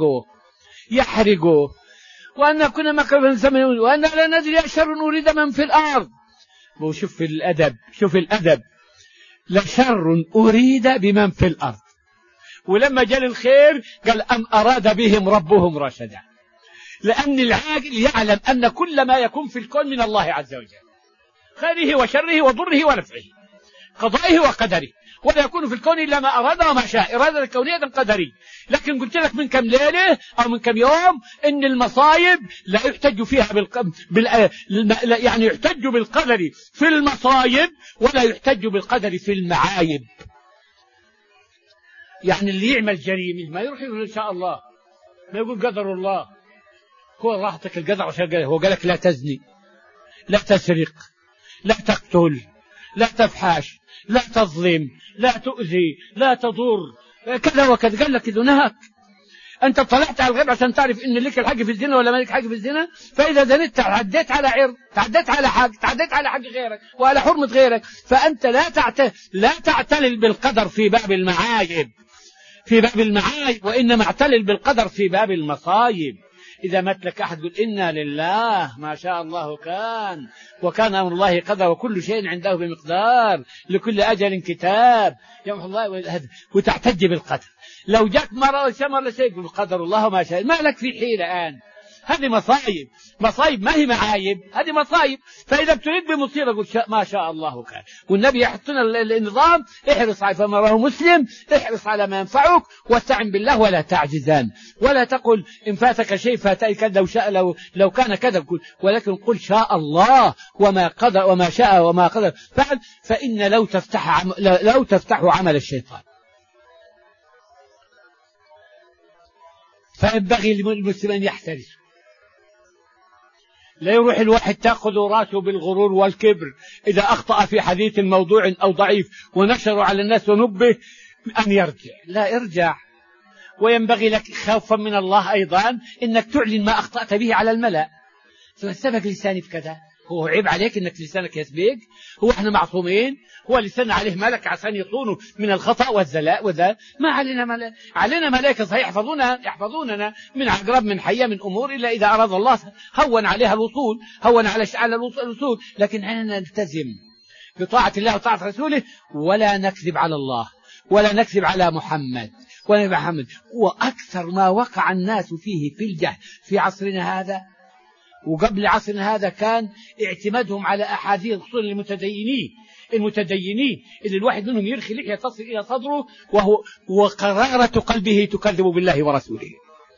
يحرقه وأننا كنا مقاعد للسامع وأننا لا ندري أشر نريد من في الأرض. وشوف الأدب لشر أريد بمن في الأرض. ولما جاء الخير قال أم أراد بهم ربهم رشدا، لأن العاقل يعلم أن كل ما يكون في الكون من الله عز وجل، خيره وشره وضره ونفعه، قضائه وقدره، ولا يكون في الكون إلا ما أراد وما شاء، إرادة الكونية قدري. لكن قلت لك من كم ليلة أو من كم يوم إن المصايب لا يحتج فيها يعني يحتج بالقدر في المصايب ولا يحتج بالقدر في المعايب. يعني اللي يعمل جريمة ما يروح يقول إن شاء الله، ما يقول قدر الله، هو راحتك القدر عشان هو قال لك لا تزني، لا تسرق، لا تقتل، لا تفحش، لا تظلم، لا تؤذي، لا تضر، كذا وكذا، قال لك دونك. أنت طلعت على الغيب عشان تعرف إن لك الحق في الزنا ولا ما لك حق في الزنا، فإذا زنيت تعديت على عرض، تعديت على حق، تعديت على حق غيرك وعلى حرمة غيرك، فأنت لا تعتلل بالقدر في باب المعايب، وإنما اعتلل بالقدر في باب المصايب. إذا مات لك أحد قل إنا لله ما شاء الله كان وكان أمر الله قدر وكل شيء عنده بمقدار لكل أجل كتاب يوم الله وتحتج بالقدر. لو جاك مرة سمر لشيء يقول قدر الله ما شاء، ما لك في حيلة الآن. هذه مصايب ما هي معايب، هذه مصايب. فإذا ابتليت بمصيبة قل ما شاء الله كان. والنبي يحطنا النظام احرص على فما رواه مسلم، احرص على ما ينفعك واستعن بالله ولا تعجزان، ولا تقل إن فاتك شيء فاتك لو كان كذا، ولكن قل شاء الله وما قدر وما شاء وما قدر فعل، فإن لو تفتح عمل الشيطان. فينبغي للمسلم أن يحترس، لا يروح الواحد تأخذ راسه بالغرور والكبر إذا أخطأ في حديث موضوع أو ضعيف ونشر على الناس ونبه أن يرجع، لا ارجع. وينبغي لك خوفا من الله أيضا أنك تعلن ما أخطأت به على الملأ. فسبق لساني في كذا، هو عيب عليك أنك لسانك يسبق؟ هو احنا معصومين؟ هو لسان عليه ملك عشان يصونه من الخطأ والزلاء ما علينا ملك، علينا ملائكة صحيح يحفظوننا من عقرب من حية من أمور، إلا إذا أراد الله هون عليها الوصول، هون على الوصول. لكن أنا نلتزم بطاعة الله وطاعة رسوله، ولا نكذب على الله ولا نكذب على محمد وأكثر ما وقع الناس فيه في الجهل في عصرنا هذا وقبل عصرنا هذا كان اعتمادهم على أحاديث خصوصا المتدينين اللي الواحد منهم يرخي لحية تصل إلى صدره وقرارة قلبه تكذب بالله ورسوله،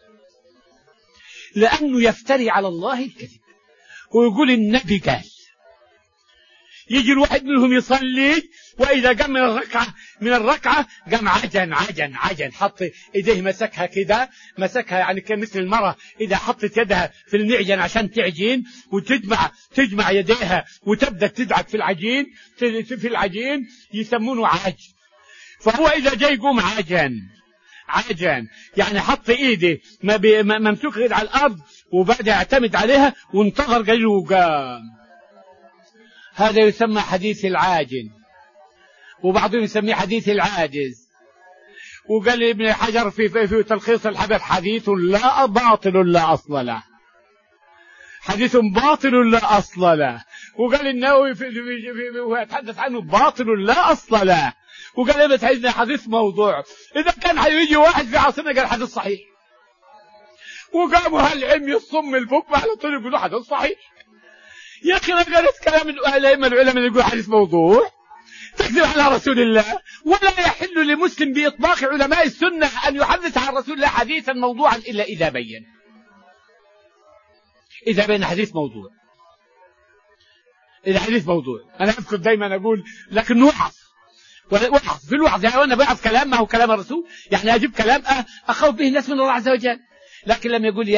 لأنه يفتري على الله الكذب ويقول النبي قال. يجي الواحد منهم يصلي وإذا قام من الركعة قام عجن حط إيديه مسكها يعني كمثل المرأة إذا حطت يدها في المعجن عشان تعجين وتجمع يديها وتبدأ تدعك في العجين يسمونه عجن. فهو إذا جاي يقوم عجن يعني حط إيده ممسوك غير على الأرض وبعد يعتمد عليها وانتظر قليل وقام. هذا يسمى حديث العاجن، وبعضهم يسميه حديث العاجز. وقال ابن حجر في تلخيص الحديث حديث لا باطل لا أصل له، حديث باطل لا أصل له. وقال النووي يتحدث عنه باطل لا أصل له. وقال ابن حديث موضوع. إذا كان يجي واحد في عصرنا قال حديث صحيح، وقاموا هالعلم الصم البكم على طول يقولوا حديث صحيح. يا أخي ما قالت كلام العلماء اللي يقول حديث موضوع تكذب على رسول الله. ولا يحل لمسلم بإطلاق علماء السنة أن يحدث عن رسول الله حديثا موضوعا إلا إذا بين حديث موضوع. إذا حديث موضوع أنا أذكر دايما أقول لكن وعظ في الوعظ يعني أنا بعض كلام ما هو كلام الرسول، يعني أجيب كلام أخوف به الناس من الله عز وجل. لكن لما يقول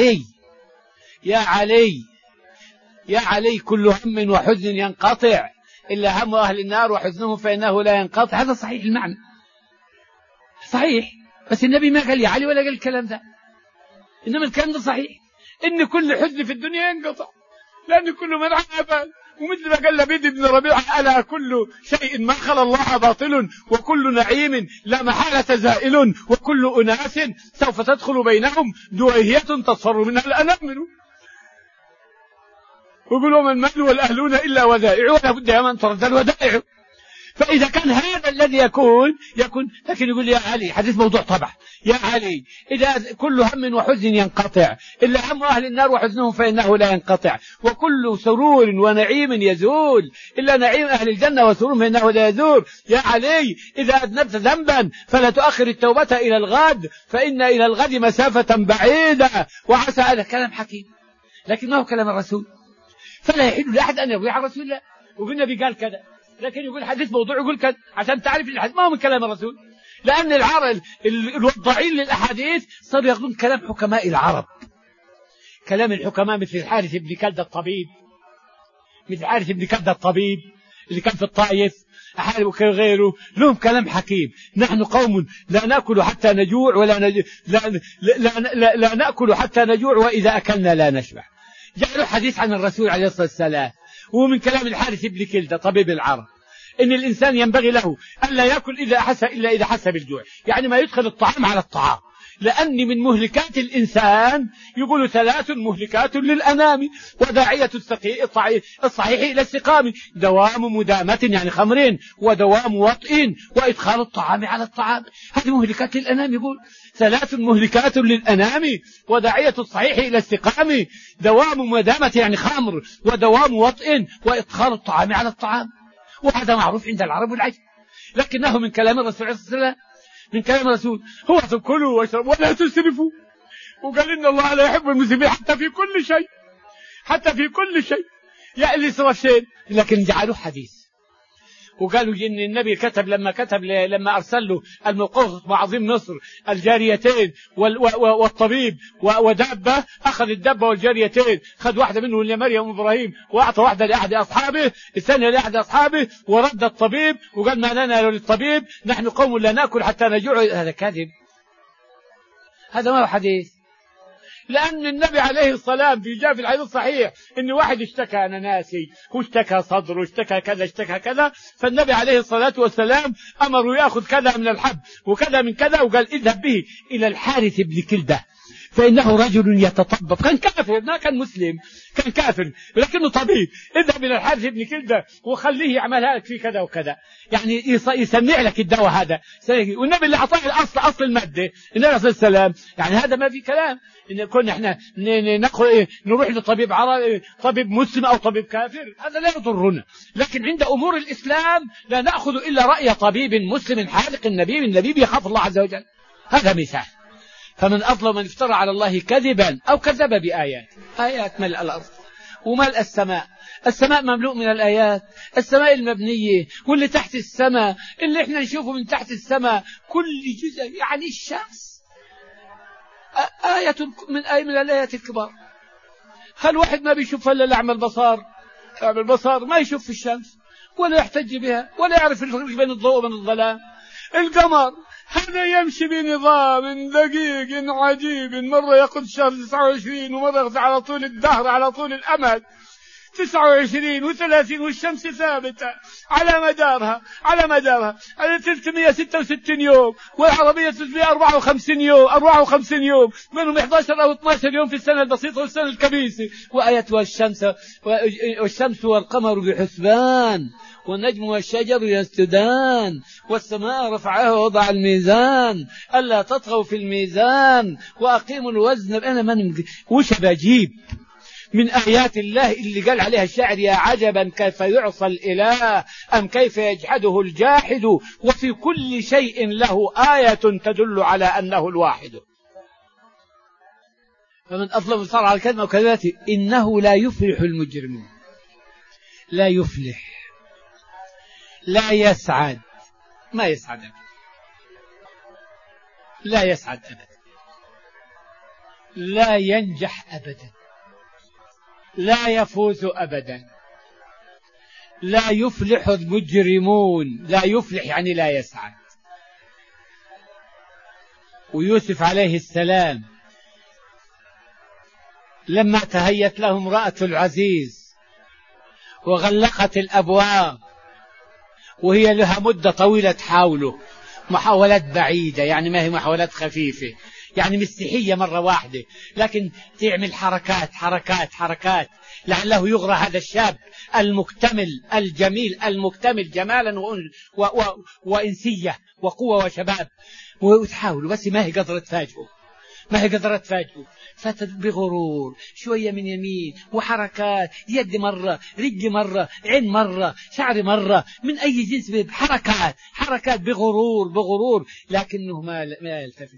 يا علي كل هم وحزن ينقطع إلا هم أهل النار وحزنهم فإنه لا ينقطع. هذا صحيح المعنى صحيح، بس النبي ما قال يا علي ولا قال الكلام ده. إنما الكلام ده صحيح إن كل حزن في الدنيا ينقطع، لأن كل من عمل. ومثل ما قال لبيد بن ربيعة ألا كل شيء ما خلا الله باطل وكل نعيم لا محالة زائل وكل أناس سوف تدخل بينهم دويهية تصفر منها الأنامل. ويقولوا ما المال والأهلون إلا ودائع ولا بد أن ترد الودائع. فإذا كان هذا الذي يكون لكن يقول يا علي حديث موضوع طبعا. يا علي إذا كل هم وحزن ينقطع إلا هم أهل النار وحزنهم فإنه لا ينقطع وكل سرور ونعيم يزول إلا نعيم أهل الجنة وسرورهم فإنه لا يزول. يا علي إذا أذنبت ذنبا فلا تؤخر التوبة إلى الغد فإن إلى الغد مسافة بعيدة وعسى. هذا كلام حكيم لكن ما هو كلام الرسول، فلا يحل لأحد أن يروي عن رسول الله ويقول النبي قال كذا، لكن يقول حديث موضوع يقول كذا عشان تعرف الحديث ما هو من كلام الرسول. لأن الوضاعين للأحاديث صاروا يأخذون كلام حكماء العرب، كلام الحكماء مثل الحارث بن كلدة الطبيب اللي كان في الطائف وغيره، لهم كلام حكيم. نحن قوم لا نأكل حتى نجوع لا نأكل حتى نجوع وإذا أكلنا لا نشبع. جعلوا حديث عن الرسول عليه الصلاة والسلام. ومن كلام الحارث بن كلدة طبيب العرب إن الإنسان ينبغي له ألا يأكل إلا إذا حس بالجوع، يعني ما يدخل الطعام على الطعام، لأن من مهلكات الإنسان يقول 3 مهلكات للأنام وداعية الصحيح إلى السقام: دوام مدامة يعني خمرين، ودوام وطئ، وإدخال الطعام على الطعام. هذه مهلكات للأنام. يقول 3 مهلكات للأنام وداعية الصحيح إلى السقام: دوام مدامة يعني خمر، ودوام وطئ، وإدخال الطعام على الطعام. وهذا معروف عند العرب والعجم، لكنه من كلام الرسول عليه الصلاة والسلام، من كلام الرسول هو: كلوا واشربوا ولا تسرفوا. وقال إن الله لا يحب المسرفين حتى في كل شيء، حتى في كل شيء. يا اللي إسراف شيء، لكن جعلوه حديث. وقالوا إن النبي لما أرسل له الموقوف مع عظيم مصر الجاريتين والطبيب ودابة، أخذ الدابة والجاريتين، خذ واحدة منه لمريم وإبراهيم، وأعطى واحدة لأحد أصحابه، الثانية لأحد أصحابه، ورد الطبيب وقال: ما لنا للطبيب، نحن قوم لا نأكل حتى نجوع. هذا كذب، هذا ما هو حديث. لأن النبي عليه الصلاة في جاء في الحديث الصحيح إن واحد اشتكى أناناسي، واشتكى صدر، واشتكى كذا اشتكى كذا، فالنبي عليه الصلاة والسلام أمره يأخذ كذا من الحب وكذا من كذا، وقال: اذهب به إلى الحارث بن كلدة فإنه رجل يتطبب. كان كافر، ما كان مسلم، كان كافر لكنه طبيب. اذهب إلى الحارث بن كلدة وخليه يعملها لك في كذا وكذا، يعني يسمع لك الدواء هذا. والنبي اللي أعطاه أصل المادة النبي عليه السلام. يعني هذا ما في كلام إن كنا إحنا نروح لطبيب عربي، طبيب مسلم أو طبيب كافر، هذا لا يضرنا. لكن عند أمور الإسلام لا نأخذ إلا رأي طبيب مسلم حاذق النبي يخاف الله عز وجل. هذا مثال. فمن أظلم من افترى على الله كذبا أو كذب آيات ملء الأرض وملء السماء. السماء مملوء من الآيات، السماء المبنية واللي تحت السماء، اللي احنا نشوفه من تحت السماء كل جزء، يعني الشمس آية من الآيات الكبار. هل واحد ما بيشوف إلا الأعمى البصار ما يشوف في الشمس ولا يحتج بها ولا يعرف الفرق بين الضوء وبين الظلام. القمر هذا يمشي بنظام دقيق عجيب، مرة يأخذ شهر 29 ومرة يأخذ على طول الدهر، على طول الأمد 29 و30، والشمس ثابتة على مدارها على 366 يوم، والعربية 354 يوم، منهم 11 أو 12 يوم في السنة البسيطة والسنة الكبيسة. وآية والشمس والقمر بحسبان والنجم والشجر يسجدان والسماء رفعها ووضع الميزان ألا تطغوا في الميزان وأقيموا الوزن. أنا من وش بجيب من آيات الله اللي قال عليها الشاعر: يا عجبا كيف يعصى الإله أم كيف يجحده الجاحد، وفي كل شيء له آية تدل على أنه الواحد. فمن أظلم صار على الكلمة وكذاته. إنه لا يفلح المجرمون، لا يفلح، لا يسعد، ما يسعد أبدا، لا يسعد أبدا، لا ينجح أبدا، لا يفوز أبدا، لا يفلح المجرمون. لا يفلح يعني لا يسعد. ويوسف عليه السلام لما تهيت له امرأة العزيز وغلقت الأبواب وهي لها مدة طويلة تحاوله، محاولات بعيدة، يعني ما هي محاولات خفيفة، يعني مستحية مرة واحدة، لكن تعمل حركات لعله يغرى هذا الشاب المكتمل الجميل المكتمل جمالا وإنسية وقوة وشباب، وتحاول بس ما هي قدرة تفاجئه، فتت بغرور، شوية من يمين وحركات، يد مرة، رجل مرة، عين مرة، شعر مرة، من أي جنس، حركات بغرور، لكنه ما يلتفت.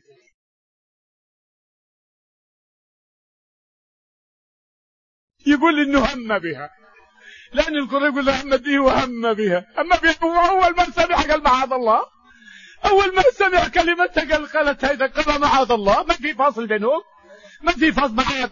يقول إنه هم بها، لأن القرآن يقول هم به وهم بها، أول ما سمع قال معاذ الله، أول ما سمع كلمتها قالت هيدا، قال معاذ الله، ما في فاصل بينهم، ما في فاصل، معاذ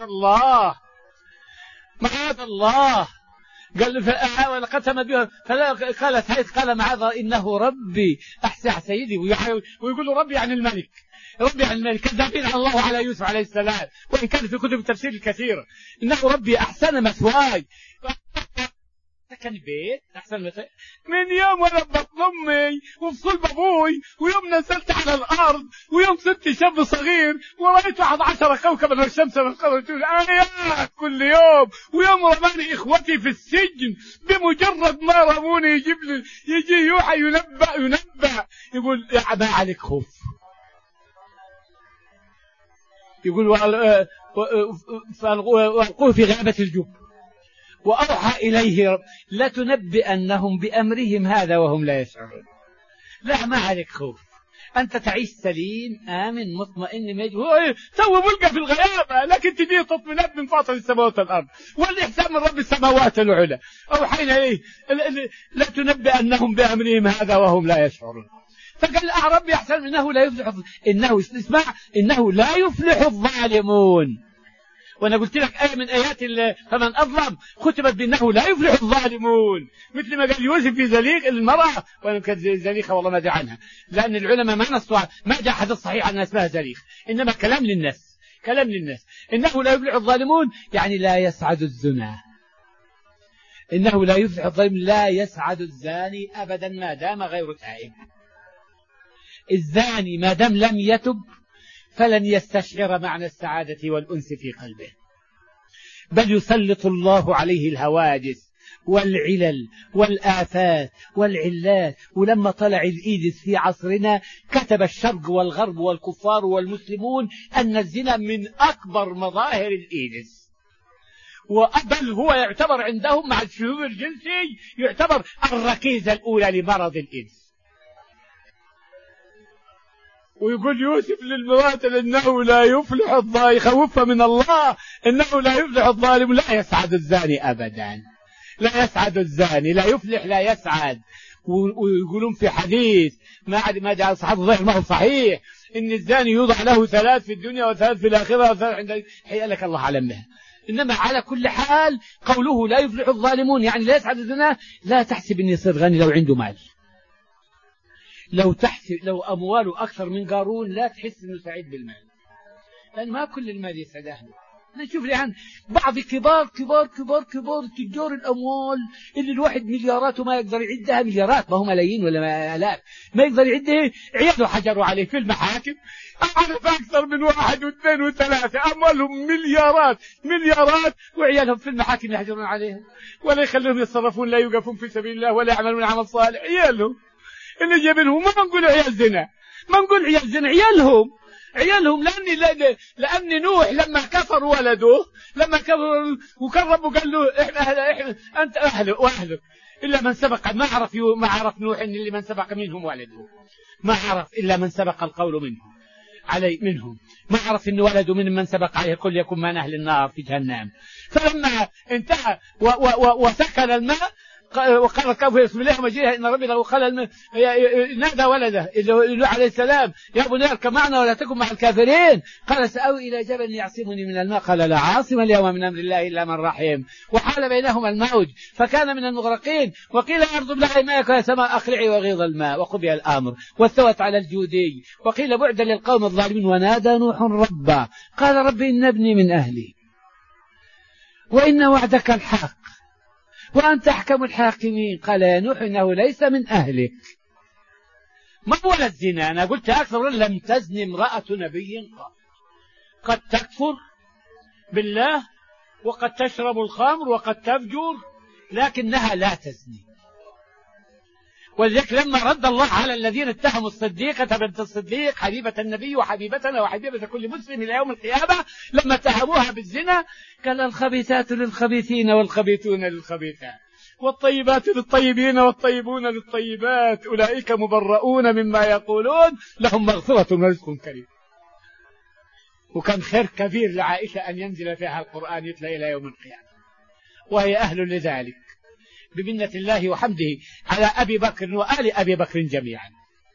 الله قال قسم بها، قالت هيدا، قال معاذ إنه ربي أحسن سيدي، ويقول ربي عن الملك، كذابين على الله وعلى يوسف عليه السلام، وإن كان في كتب التفسير الكثيرة، إنه ربي أحسن مثواي كان بيت أحسن من يوم وأنا بطن أمي وفي صلب أبوي، ويوم نزلت على الأرض، ويوم صرت شاب صغير ورأيت 11 كوكبا والشمس والقمر تقول آيات كل يوم، ويوم رماني إخوتي في السجن بمجرد ما رموني يجي يوحى ينبأ يقول يا ما عليك خوف، يقول وألقوه في غابة الجب وأوحى إليه لا تنبئنهم بأمرهم هذا وهم لا يشعرون. لا ما عليك خوف، أنت تعيش سليم آمن مطمئن تو بلقى في الغيابة، لكن تجي تطمئنات من فاصل السماوات والأرض والإحسان من رب السماوات العلى. أوحينا إليه لا تنبئنهم بأمرهم هذا وهم لا يشعرون. فقال الأعراب يحسن إنه لا يفلح، إنه لا يفلح الظالمون. وأنا قلت لك آية من آيات فمن أظلم ختمت بأنه لا يفلح الظالمون، مثل ما قال يوسف في زليق المرأة، وأنا كانت زليخة والله ما أدري عنها، لأن العلماء ما جاء حديث صحيح عن اسمها زليخ، إنما كلام للناس إنه لا يفلح الظالمون يعني لا يسعد الزنا، إنه لا يفلح الظالم، لا يسعد الزاني أبدا ما دام غير تائب. الزاني ما دام لم يتب فلن يستشعر معنى السعادة والأنس في قلبه، بل يسلط الله عليه الهواجس والعلل والآفات والعلات. ولما طلع الإيدس في عصرنا كتب الشرق والغرب والكفار والمسلمون أن الزنا من أكبر مظاهر الإيدس، وبل هو يعتبر عندهم مع الشذوذ الجنسي يعتبر الركيزة الأولى لمرض الإيدس. ويقول يوسف للمراتل إنه لا يفلح الظالم، يخوفها من الله، إنه لا يفلح الظالم، لا يسعد الزاني أبدا، لا يسعد الزاني، لا يفلح لا يسعد. ويقولون في حديث ما جاء صحابه الظاهر ما هو صحيح إن الزاني يوضع له 3 في الدنيا و3 في الآخرة و3 عند حيالك الله أعلم بها. إنما على كل حال قوله لا يفلح الظالمون يعني لا يسعد الزنا. لا تحسب إني صير غني لو عنده مال، لو أمواله أكثر من قارون لا تحس إنه سعيد بالمال، لأن ما كل المال يسعد أهله. نشوف لي بعض كبار تجار الأموال اللي الواحد مليارات وما يقدر يعدها، مليارات ما هو ملايين ولا آلاف، ما يقدر يعدها، عياله حجروا عليه في المحاكم. أعرف أكثر من 1 و2 و3 أموالهم مليارات وعيالهم في المحاكم يحجرون عليهم ولا يخلوهم يتصرفون، لا يوقفون في سبيل الله ولا يعملون عمل صالح. عيالهم اللي جابنهم، ما نقول عيال زنا، ما نقول عيال زنا، عيالهم لأن نوح لما كفر ولده، لما كفر وكرب وقال له إحنا أنت أهله وأهلك إلا من سبق، ما عرف نوح إن اللي من سبق منهم ولده، ما عرف إلا من سبق القول منهم، ما عرف إن ولده من سبق عليه كل يكون من أهل النار في جهنم. فلما انتهى وسكن الماء وقال كيف بسم الله مجيئها إن ربي له قال نادى ولده اللي عليه السلام يا بني اركب معنا ولا تكن مع الكافرين، قال سأوي إلى جبل يعصمني من الماء، قال لا عاصم اليوم من أمر الله إلا من رحم، وحال بينهما الموج فكان من المغرقين، وقيل يا أرض ابلعي ماءك ويا سماء أقلعي وغيض الماء وقضي الأمر واستوت على الجودي، وقيل بعدا للقوم الظالمين. ونادى نوح ربه قال رب إن ابني من أهلي وإن وعدك الحق وأنت أحكم الحاكمين. قال يا نوح إنه ليس من أهلك. ما هو الزنا؟ أنا قلت أكثر لم تزن امرأة نبي قد تكفر بالله وقد تشرب الخمر وقد تفجر لكنها لا تزني. ولذلك لما رد الله على الذين اتهموا الصديقة بنت الصديق حبيبة النبي وحبيبتنا وحبيبة كل مسلم إلى يوم القيامة، لما اتهموها بالزنا قال الخبيثات للخبيثين والخبيثون للخبيثات والطيبات للطيبين والطيبون للطيبات أولئك مبرؤون مما يقولون لهم مغفرة ورزق كريم. وكان خير كبير لعائشة أن ينزل فيها القرآن يتلى إلى يوم القيامة، وهي أهل لذلك بمنة الله وحمده على أبي بكر وآل أبي بكر جميعا.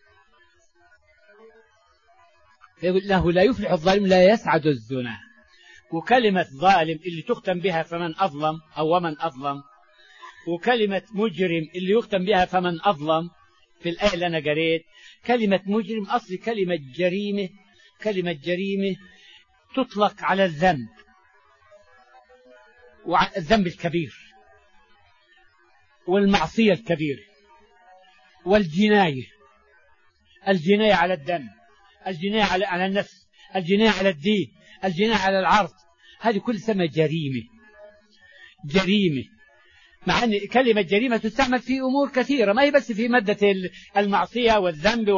يقول له لا يفلح الظالم لا يسعد الزنا. وكلمة ظالم اللي تختم بها فمن أظلم أو ومن أظلم، وكلمة مجرم اللي يختم بها فمن أظلم في الآية اللي أنا قريت. كلمة مجرم أصل كلمة جريمة تطلق على الذنب والذنب الكبير، والمعصية الكبيرة والجناية، الجناية على الدم، الجناية على النفس، الجناية على الدين، الجناية على العرض، هذه كل سمى جريمة. جريمة، مع أن كلمة جريمة تستعمل في أمور كثيرة، ما هي بس في مادة المعصية والذنب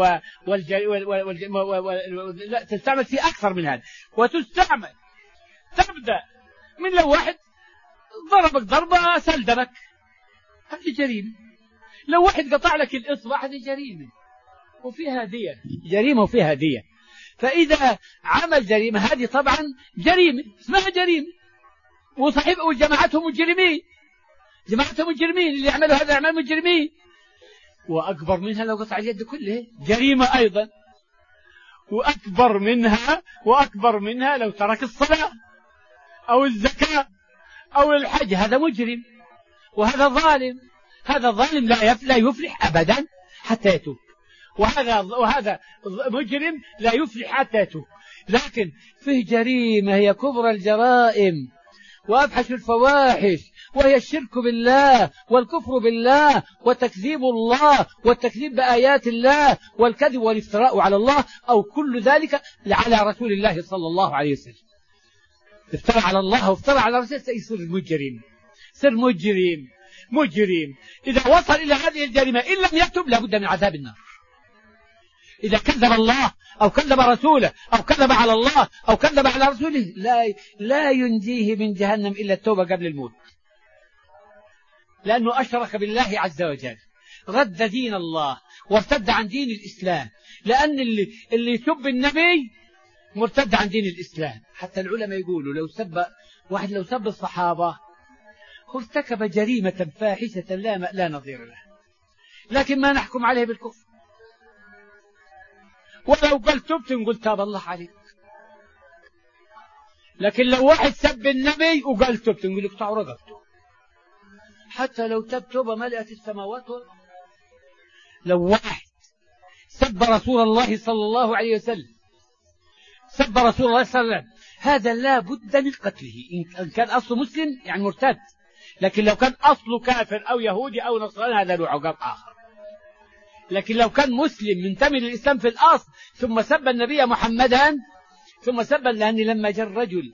لا، تستعمل في أكثر من هذا. وتستعمل تبدأ من لو واحد ضربك ضربة سلدمك، هذه جريمة. لو واحد قطع لك الإصبع، هذه جريمة وفيها دية، جريمة وفيها دية. فإذا عمل جريمة، هذه طبعا جريمة اسمها جريمة، وصاحبه وجماعتهم مجرمين، جماعتهم مجرمين، اللي يعملوا هذا أعمال مجرمين. وأكبر منها لو قطع اليد كلها جريمة أيضا، وأكبر منها لو ترك الصلاة أو الزكاة أو الحج، هذا مجرم، وهذا ظالم. هذا ظالم لا يفلح أبدا حتى يتوب، وهذا مجرم لا يفلح حتى يتوب. لكن فيه جريمة هي كبرى الجرائم وأبحث الفواحش، وهي الشرك بالله والكفر بالله وتكذيب الله والتكذيب بآيات الله والكذب والافتراء على الله، أو كل ذلك على رسول الله صلى الله عليه وسلم. افترى على الله وافترى على رسوله، يصير مجرم، صير مجرم. إذا وصل إلى هذه الجريمة إن لم يتب لابد من عذاب النار. إذا كذب الله أو كذب رسوله أو كذب على الله أو كذب على رسوله، لا ينجيه من جهنم إلا التوبة قبل الموت، لأنه أشرك بالله عز وجل، رد دين الله وارتد عن دين الإسلام. لأن اللي يسب النبي مرتد عن دين الإسلام. حتى العلماء يقولوا لو سب الصحابة ارتكب جريمة فاحشة لا نظير له، لكن ما نحكم عليه بالكفر. ولو قال تبت نقول تاب الله عليك. لكن لو واحد سب النبي وقال تبت نقول اقطع رقبته، حتى لو تب توبة ملأت السماوات والأرض. لو واحد سب رسول الله صلى الله عليه وسلم، سب رسول الله صلى الله عليه وسلم، هذا لا بد من قتله. إن كان أصله مسلم يعني مرتد، لكن لو كان أصله كافر أو يهودي أو نصراني هذا له عقاب آخر. لكن لو كان مسلم منتمي للإسلام في الأصل ثم سب النبي محمدا، لأن لما جاء الرجل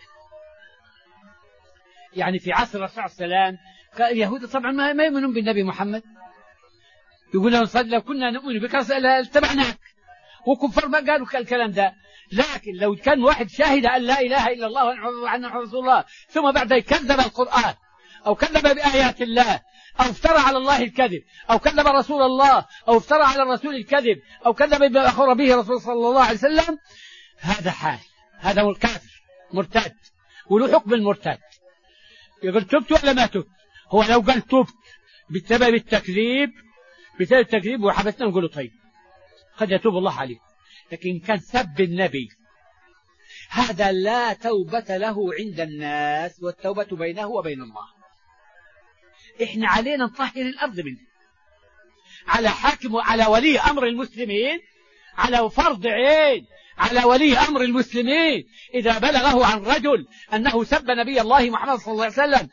يعني في عصر الرسول صلى الله عليه وسلم، اليهود طبعا ما يؤمنون بالنبي محمد، يقول لو كنا نؤمن بك لاتبعناك، وكفر ما قالوا الكلام ده. لكن لو كان واحد شاهد أن لا إله إلا الله وأن محمد رسول الله، ثم بعد كذب القرآن أو كذب بآيات الله أو افترى على الله الكذب أو كذب رسول الله أو افترى على الرسول الكذب أو كذب بما أخبر به رسول صلى الله عليه وسلم، هذا حال، هذا هو الكافر مرتد وله حكم المرتد. يقول تبت ولا ما تبت؟ هو لو قال تبت بسبب التكذيب وحبسنا نقول طيب قد يتوب الله عليه. لكن كان سب النبي هذا لا توبة له عند الناس، والتوبة بينه وبين الله. إحنا علينا نطهر الأرض منه، على حاكم وعلى ولي أمر المسلمين، على فرض عين على ولي أمر المسلمين إذا بلغه عن رجل أنه سب نبي الله محمد صلى الله عليه وسلم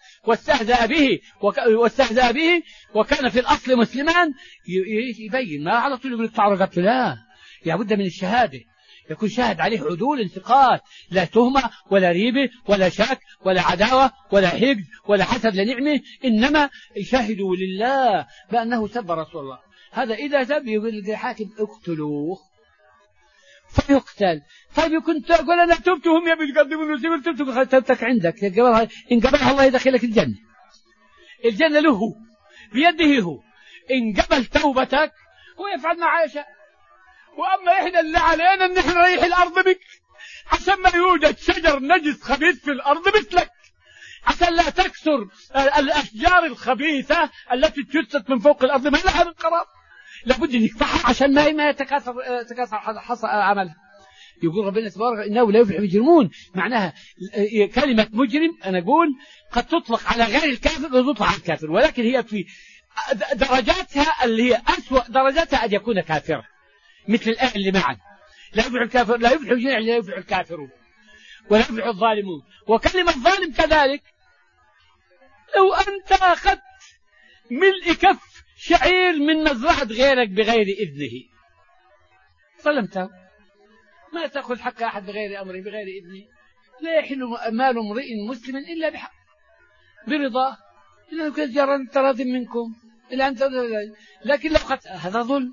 واستهزأ به وكان في الأصل مسلما، يبين، ما على طول يقول اقطع رقبته، لا، لابد من الشهادة، يكون شاهد عليه عدول انتقاد، لا تهمة ولا ريبة ولا شك ولا عداوة ولا حقد ولا حسد لنعمه، إنما يشهدوا لله بأنه سب رسول الله. هذا إذا سب يقول الحاكم اقتلوه فيقتل. طيب يكون تقول أنا تبتهم يا بتقدمون وسيقول تبتك عندك، إن قبلها الله يدخلك الجنة له بيده هو، إن قبل توبتك ويفعل ما يشاء. وأما إحنا اللي علينا إن إحنا نريح الأرض بك، عشان ما يوجد شجر نجس خبيث في الأرض مثلك، عشان لا تكسر الأشجار الخبيثة التي تجسد من فوق الأرض، ما لها من قرار، لابد أن يقطعها عشان ما يتكاثر عملها. يقول ربنا تبارك إنه لا يفلح المجرمون، معناها كلمة مجرم أنا أقول قد تطلق على غير الكافر وتطلق على الكافر، ولكن هي في درجاتها اللي هي أسوأ درجاتها أن يكون كافرا، مثل الآية اللي معنا لا يفلح الكافر، لا يفلح الجميع، لا يفلح الكافرون ولا يفلح الظالمون. وكلمة ظالم كذلك، لو أنت أخذت ملء كف شعير من مزرعة غيرك بغير إذنه، ظلمته. ما تأخذ حق أحد بغير أمره بغير إذنه. لا يحل مال امرئ مسلم إلا بحق برضاه، إنه كجرا تراض منكم إلا أنت. لكن لو هذا ظلم،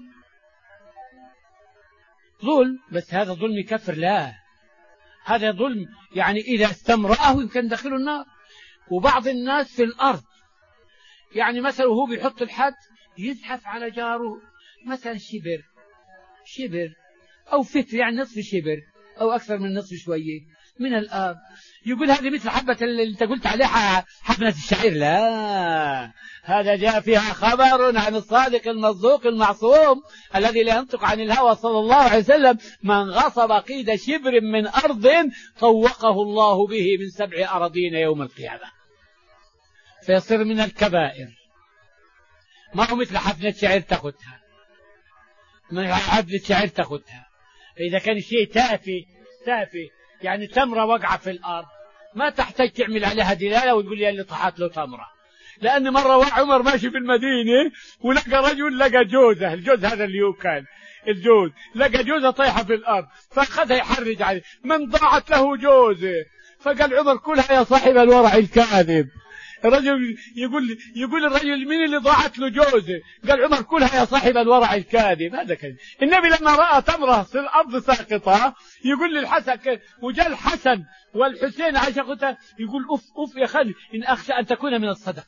بس هذا ظلم يكفر؟ لا، هذا ظلم يعني إذا استمرأه يمكن دخله النار. وبعض الناس في الأرض يعني مثلا وهو بيحط الحد يزحف على جاره مثلا شبر أو فتر، يعني نصف شبر أو أكثر من نصف شوية من الأرض، يقول هذه مثل حبة اللي أنت قلت عليها حبنة الشعير. لا، هذا جاء فيها خبر عن الصادق المصدوق المعصوم الذي لا ينطق عن الهوى صلى الله عليه وسلم: من غصب قيد شبر من أرض طوقه الله به من 7 أراضين يوم القيامة، فيصير من الكبائر. ما هو مثل حبنة شعير تأخذها، من حبنة شعير تأخذها. فإذا كان شيء تافه يعني تمرة وقع في الأرض ما تحتاج تعمل عليها دلالة وتقول لي اللي طحت له تمرة. لأن مرة عمر ماشي في المدينة ولقى رجل لقى جوزة، الجوز هذا اللي كان الجوز، لقى جوزة طيحة في الأرض فأخذها يحرج عليه: من ضاعت له جوزة؟ فقال عمر: كلها يا صاحب الورع الكاذب. الرجل يقول الرجل: مين اللي ضاعت له جوزه؟ قال عمر: كلها يا صاحب الورع الكاذب. هذا كذب. النبي لما رأى تمرة في الأرض ساقطة يقول للحسن، وجاء الحسن والحسين عشقته، يقول: أف يا خالي، إن أخشى أن تكون من الصدقة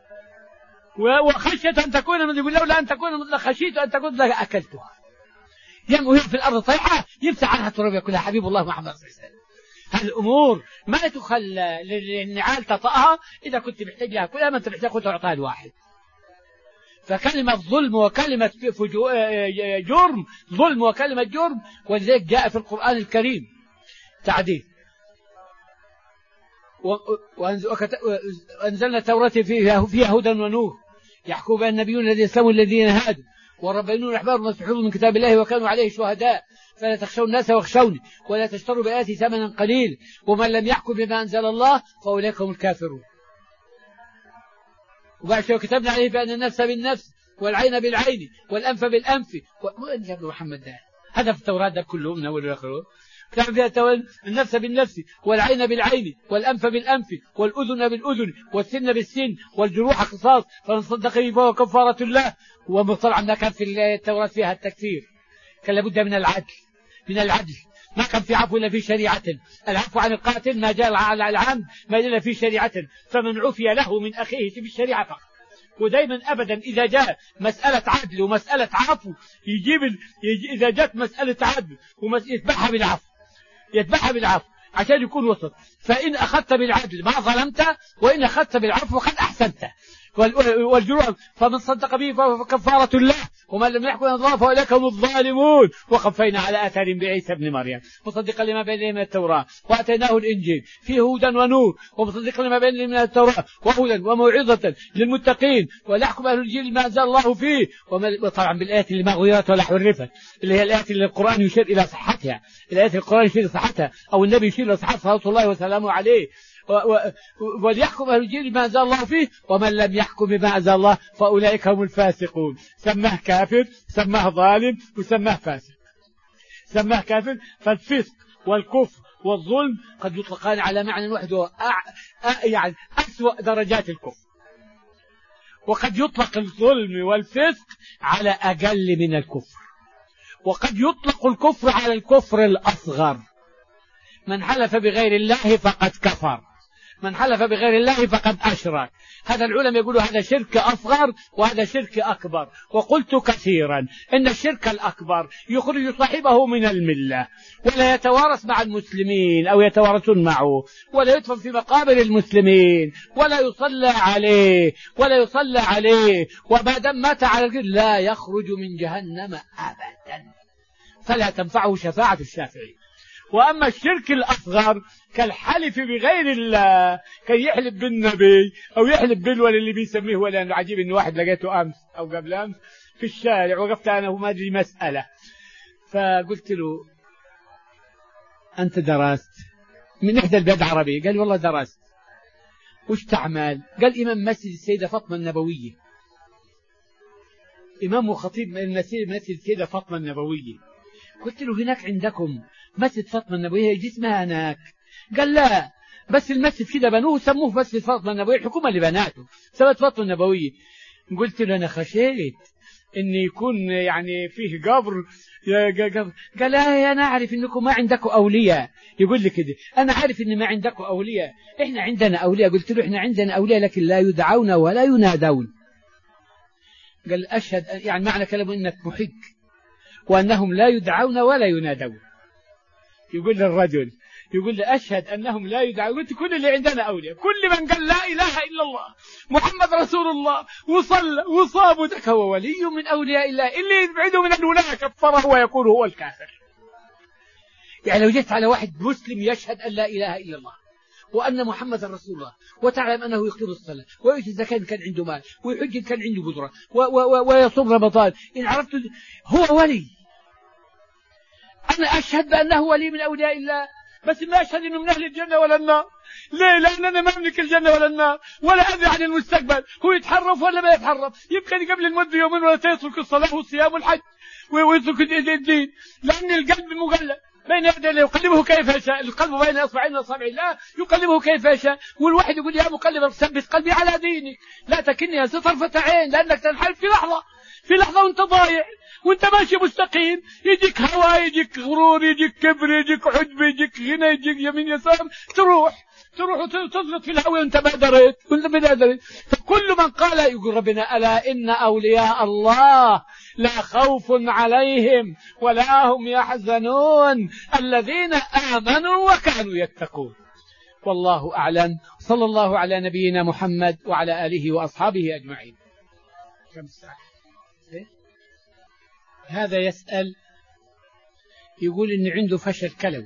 وخشيت أن تكون من، يقول: لولا أن تكون من خشيت أن تكون لأكلتها. وهي في الأرض طيحة يمسح عنها التراب يقولها حبيب الله محمد صلى الله عليه وسلم. هالأمور ما تخلى للنعال تطأها، إذا كنت محتاج لها كلها، ما أنت محتاج كنت تعطيها الواحد. فكلمة ظلم وكلمة جرم، ظلم وكلمة جرم، ولذلك جاء في القرآن الكريم تعديل: وأنزلنا التوراة فيها هدى ونور يحكم بها النبيون الذين أسلموا الذين هادوا والربانيون الأحبار ما استحفظوا من كتاب الله وكانوا عليه شهداء فلا تخشوا الناس واخشوني ولا تشتروا بآياتي ثمنا قليل ومن لم يحكم بما أنزل الله فأولئك هم الكافرون. وبعد شوية كتبنا عليه بأن النفس بالنفس والعين بالعين والأنف بالأنف وأنزل محمد ده. هذا في التوراة ده كله من أول وآخره. كتب فيها النفس بالنفس والعين بالعين والأنف بالأنف والأذن بالأذن والسن بالسن والجروح قصاص فمن صدق به فهو كفارة الله. وطبعا ما كان في التوراة فيها التكفير، كان لابد من العدل. ما كان في عفو إلا في شريعة. العفو عن القاتل ما جاء على العمد ما إلا في شريعة، فمن عفي له من أخيه في الشريعة فقط. ودايما أبدا إذا جاء مسألة عدل ومسألة عفو إذا جاءت مسألة عدل يتبعها بالعفو عشان يكون وسط. فإن أخذت بالعدل ما ظلمت، وإن أخذت بالعفو قد أحسنت. والجروح فمن صدق به فهو كفارة الله ومن لم يحكم الله فأولئك هم الظالمون. وقفينا على آثارهم بعيسى ابن مريم مصدقا لما بين يديه من التوراة وآتيناه الإنجيل فيه هدى ونور ومصدقا لما بين يديه من التوراة وهدى وموعظة للمتقين وليحكم أهل الإنجيل ما أنزل الله فيه. وطبعا بالآيات اللي ما غيرت ولا حرفت، اللي هي الآيات اللي القرآن يشير إلى صحتها، الآيات القرآن يشير إلى صحتها أو النبي يشير إلى صحتها صلى الله وسلامه عليه. وليحكم أهل الإنجيل بما أنزل الله فيه ومن لم يحكم بما أنزل الله فأولئك هم الفاسقون. سماه كافر، سماه ظالم، وسماه فاسق. سماه كافر. فالفسق والكفر والظلم قد يطلقان على معنى واحد، يعني أسوأ درجات الكفر. وقد يطلق الظلم والفسق على أقل من الكفر، وقد يطلق الكفر على الكفر الأصغر. من حلف بغير الله فقد كفر، من حلف بغير الله فقد أشرك. هذا العلماء يقولوا هذا شرك أصغر وهذا شرك أكبر. وقلت كثيرا إن الشرك الأكبر يخرج صاحبه من الملة ولا يتوارث مع المسلمين أو يتوارثون معه ولا يدفن في مقابر المسلمين ولا يصلى عليه وما دام مات على الجد لا يخرج من جهنم أبدا، فلا تنفعه شفاعة الشافعين. وأما الشرك الأصغر كالحلف بغير الله، كان يحلف بالنبي أو يحلف بالولي اللي بيسميه ولا. أنه عجيب إنه واحد لقيته أمس أو قبل أمس في الشارع، وقفت أنا وما أدري مسألة، فقلت له: أنت درست من إحدى البلاد العربية؟ قال: والله درست. وش تعمل؟ قال: إمام مسجد السيدة فاطمة النبوية. إمام وخطيب مسجد كده فاطمة النبوية. قلت له هناك عندكم مسجد فاطمة النبوية يجي اسمها هناك؟ قال لا، بس المسجد كده بنوه سموه مسجد فاطمة النبوية، الحكومة اللي بناته سمت فاطمة النبوية. قلت له أنا خشيت إن يكون يعني فيه قبر. قال لا، أنا أعرف إنكم ما عندكم أولياء. يقول لي كده أنا عارف إن ما عندكم أولياء، إحنا عندنا أولياء. قلت له إحنا عندنا أولياء لكن لا يدعون ولا ينادون. قال أشهد، يعني معنى كلامه إنك محق وأنهم لا يدعون ولا ينادون. يقول للرجل، يقول لي أشهد أنهم لا يدعون. قلت كل اللي عندنا أولياء، كل من قال لا إله إلا الله محمد رسول الله وصلى وصاب ذاك هو ولي من أولياء الله. اللي يبعده من الولاء كفره ويقول هو الكافر. يعني لو جيت على واحد مسلم يشهد أن لا إله إلا الله وأن محمد رسول الله وتعلم أنه يقيم الصلاة ويؤتي الزكاة إن كان عنده مال ويحج إن كان عنده قدرة ويصوم رمضان، إن عرفت هو ولي. أنا أشهد بأنه ولي من أولياء الله، بس ما أشهد أنه من أهل الجنة ولا النار. ليه؟ لأن أنا ما أملك الجنة ولا النار ولا أدري عن المستقبل. هو يتحرف ولا ما يتحرف؟ يمكن قبل الموت بيومين ولا يترك الصلاة والصيام والحج ويترك الدين، لأن القلب مقلب بين يديه يقلبه كيف يشاء. القلب بين أصبعين أصابع الله يقلبه كيف يشاء. والواحد يقول يا مقلب ثبت قلبي على دينك لا تكني يا طرفة عين، لأنك تنحرف في لحظة وانت ضايع وانت ماشي مستقيم. يجيك هوى، يجيك غرور، يجيك كبر، يجيك عجب، يجيك غنى، يجيك يمين يسار، تروح وتزلط في الهوى وانت ما دريت. فكل من قال يقول ربنا ألا إن أولياء الله لا خوف عليهم ولا هم يحزنون الذين آمنوا وكانوا يتقون. والله أعلم. صلى الله على نبينا محمد وعلى آله وأصحابه أجمعين. كم ساعة؟ هذا يسأل يقول إن عنده فشل كلوي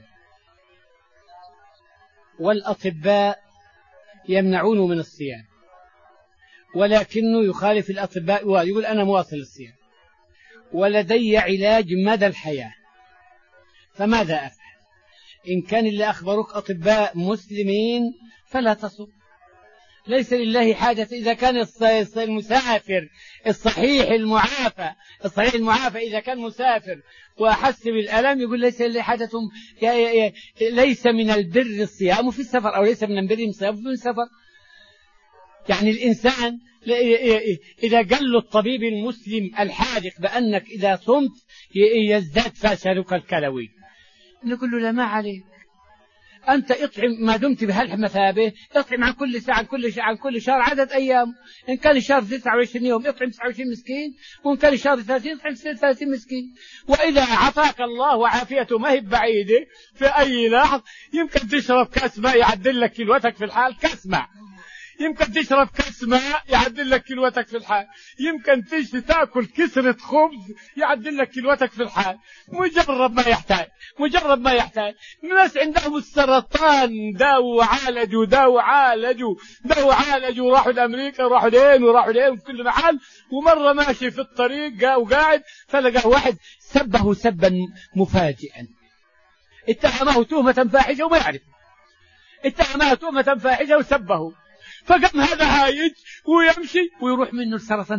والأطباء يمنعونه من الصيام، ولكنه يخالف الأطباء ويقول أنا مواصل الصيام ولدي علاج مدى الحياة، فماذا أفعل؟ إن كان اللي أخبرك أطباء مسلمين فلا تصم. ليس لله حاجة. إذا كان المسافر الصحيح المعافى إذا كان مسافر وأحس بالألم يقول ليس لله حاجة. ليس من البر الصيام في السفر، أو ليس من البر الصيام في السفر. يعني الإنسان إذا قال له الطبيب المسلم الحاذق بأنك إذا صمت يزداد فشلك الكلوي، نقول له لا ما عليك، أنت اطعم ما دمت بهالمثابة، اطعم عن كل ساعة عن كل شهر عدد أيام. إن كان الشهر 29 يوم اطعم 29 مسكين، وإن كان الشهر 30 اطعم 30 مسكين. وإذا عطاك الله وعافيته ما هي بعيدة في أي لحظة يمكن تشرب كاس ماء يعدل لك كلوتك في الحال. كاس ماء يمكن تشرب كاس ماء يعدل لك كلوتك في الحال. يمكن تاكل كسرة خبز يعدل لك كلوتك في الحال. مجرد ما يحتاج. الناس عندهم السرطان داوا عالجوا راحوا لأمريكا وراحوا لين في كل محل. ومرة ماشي في الطريق وقاعد فلقى واحد سبه سبا مفاجئا، اتهمه تهمة فاحشة وما يعرف، اتهمه تهمة فاحشة وسبه. فقام هذا هايج ويمشي ويروح منه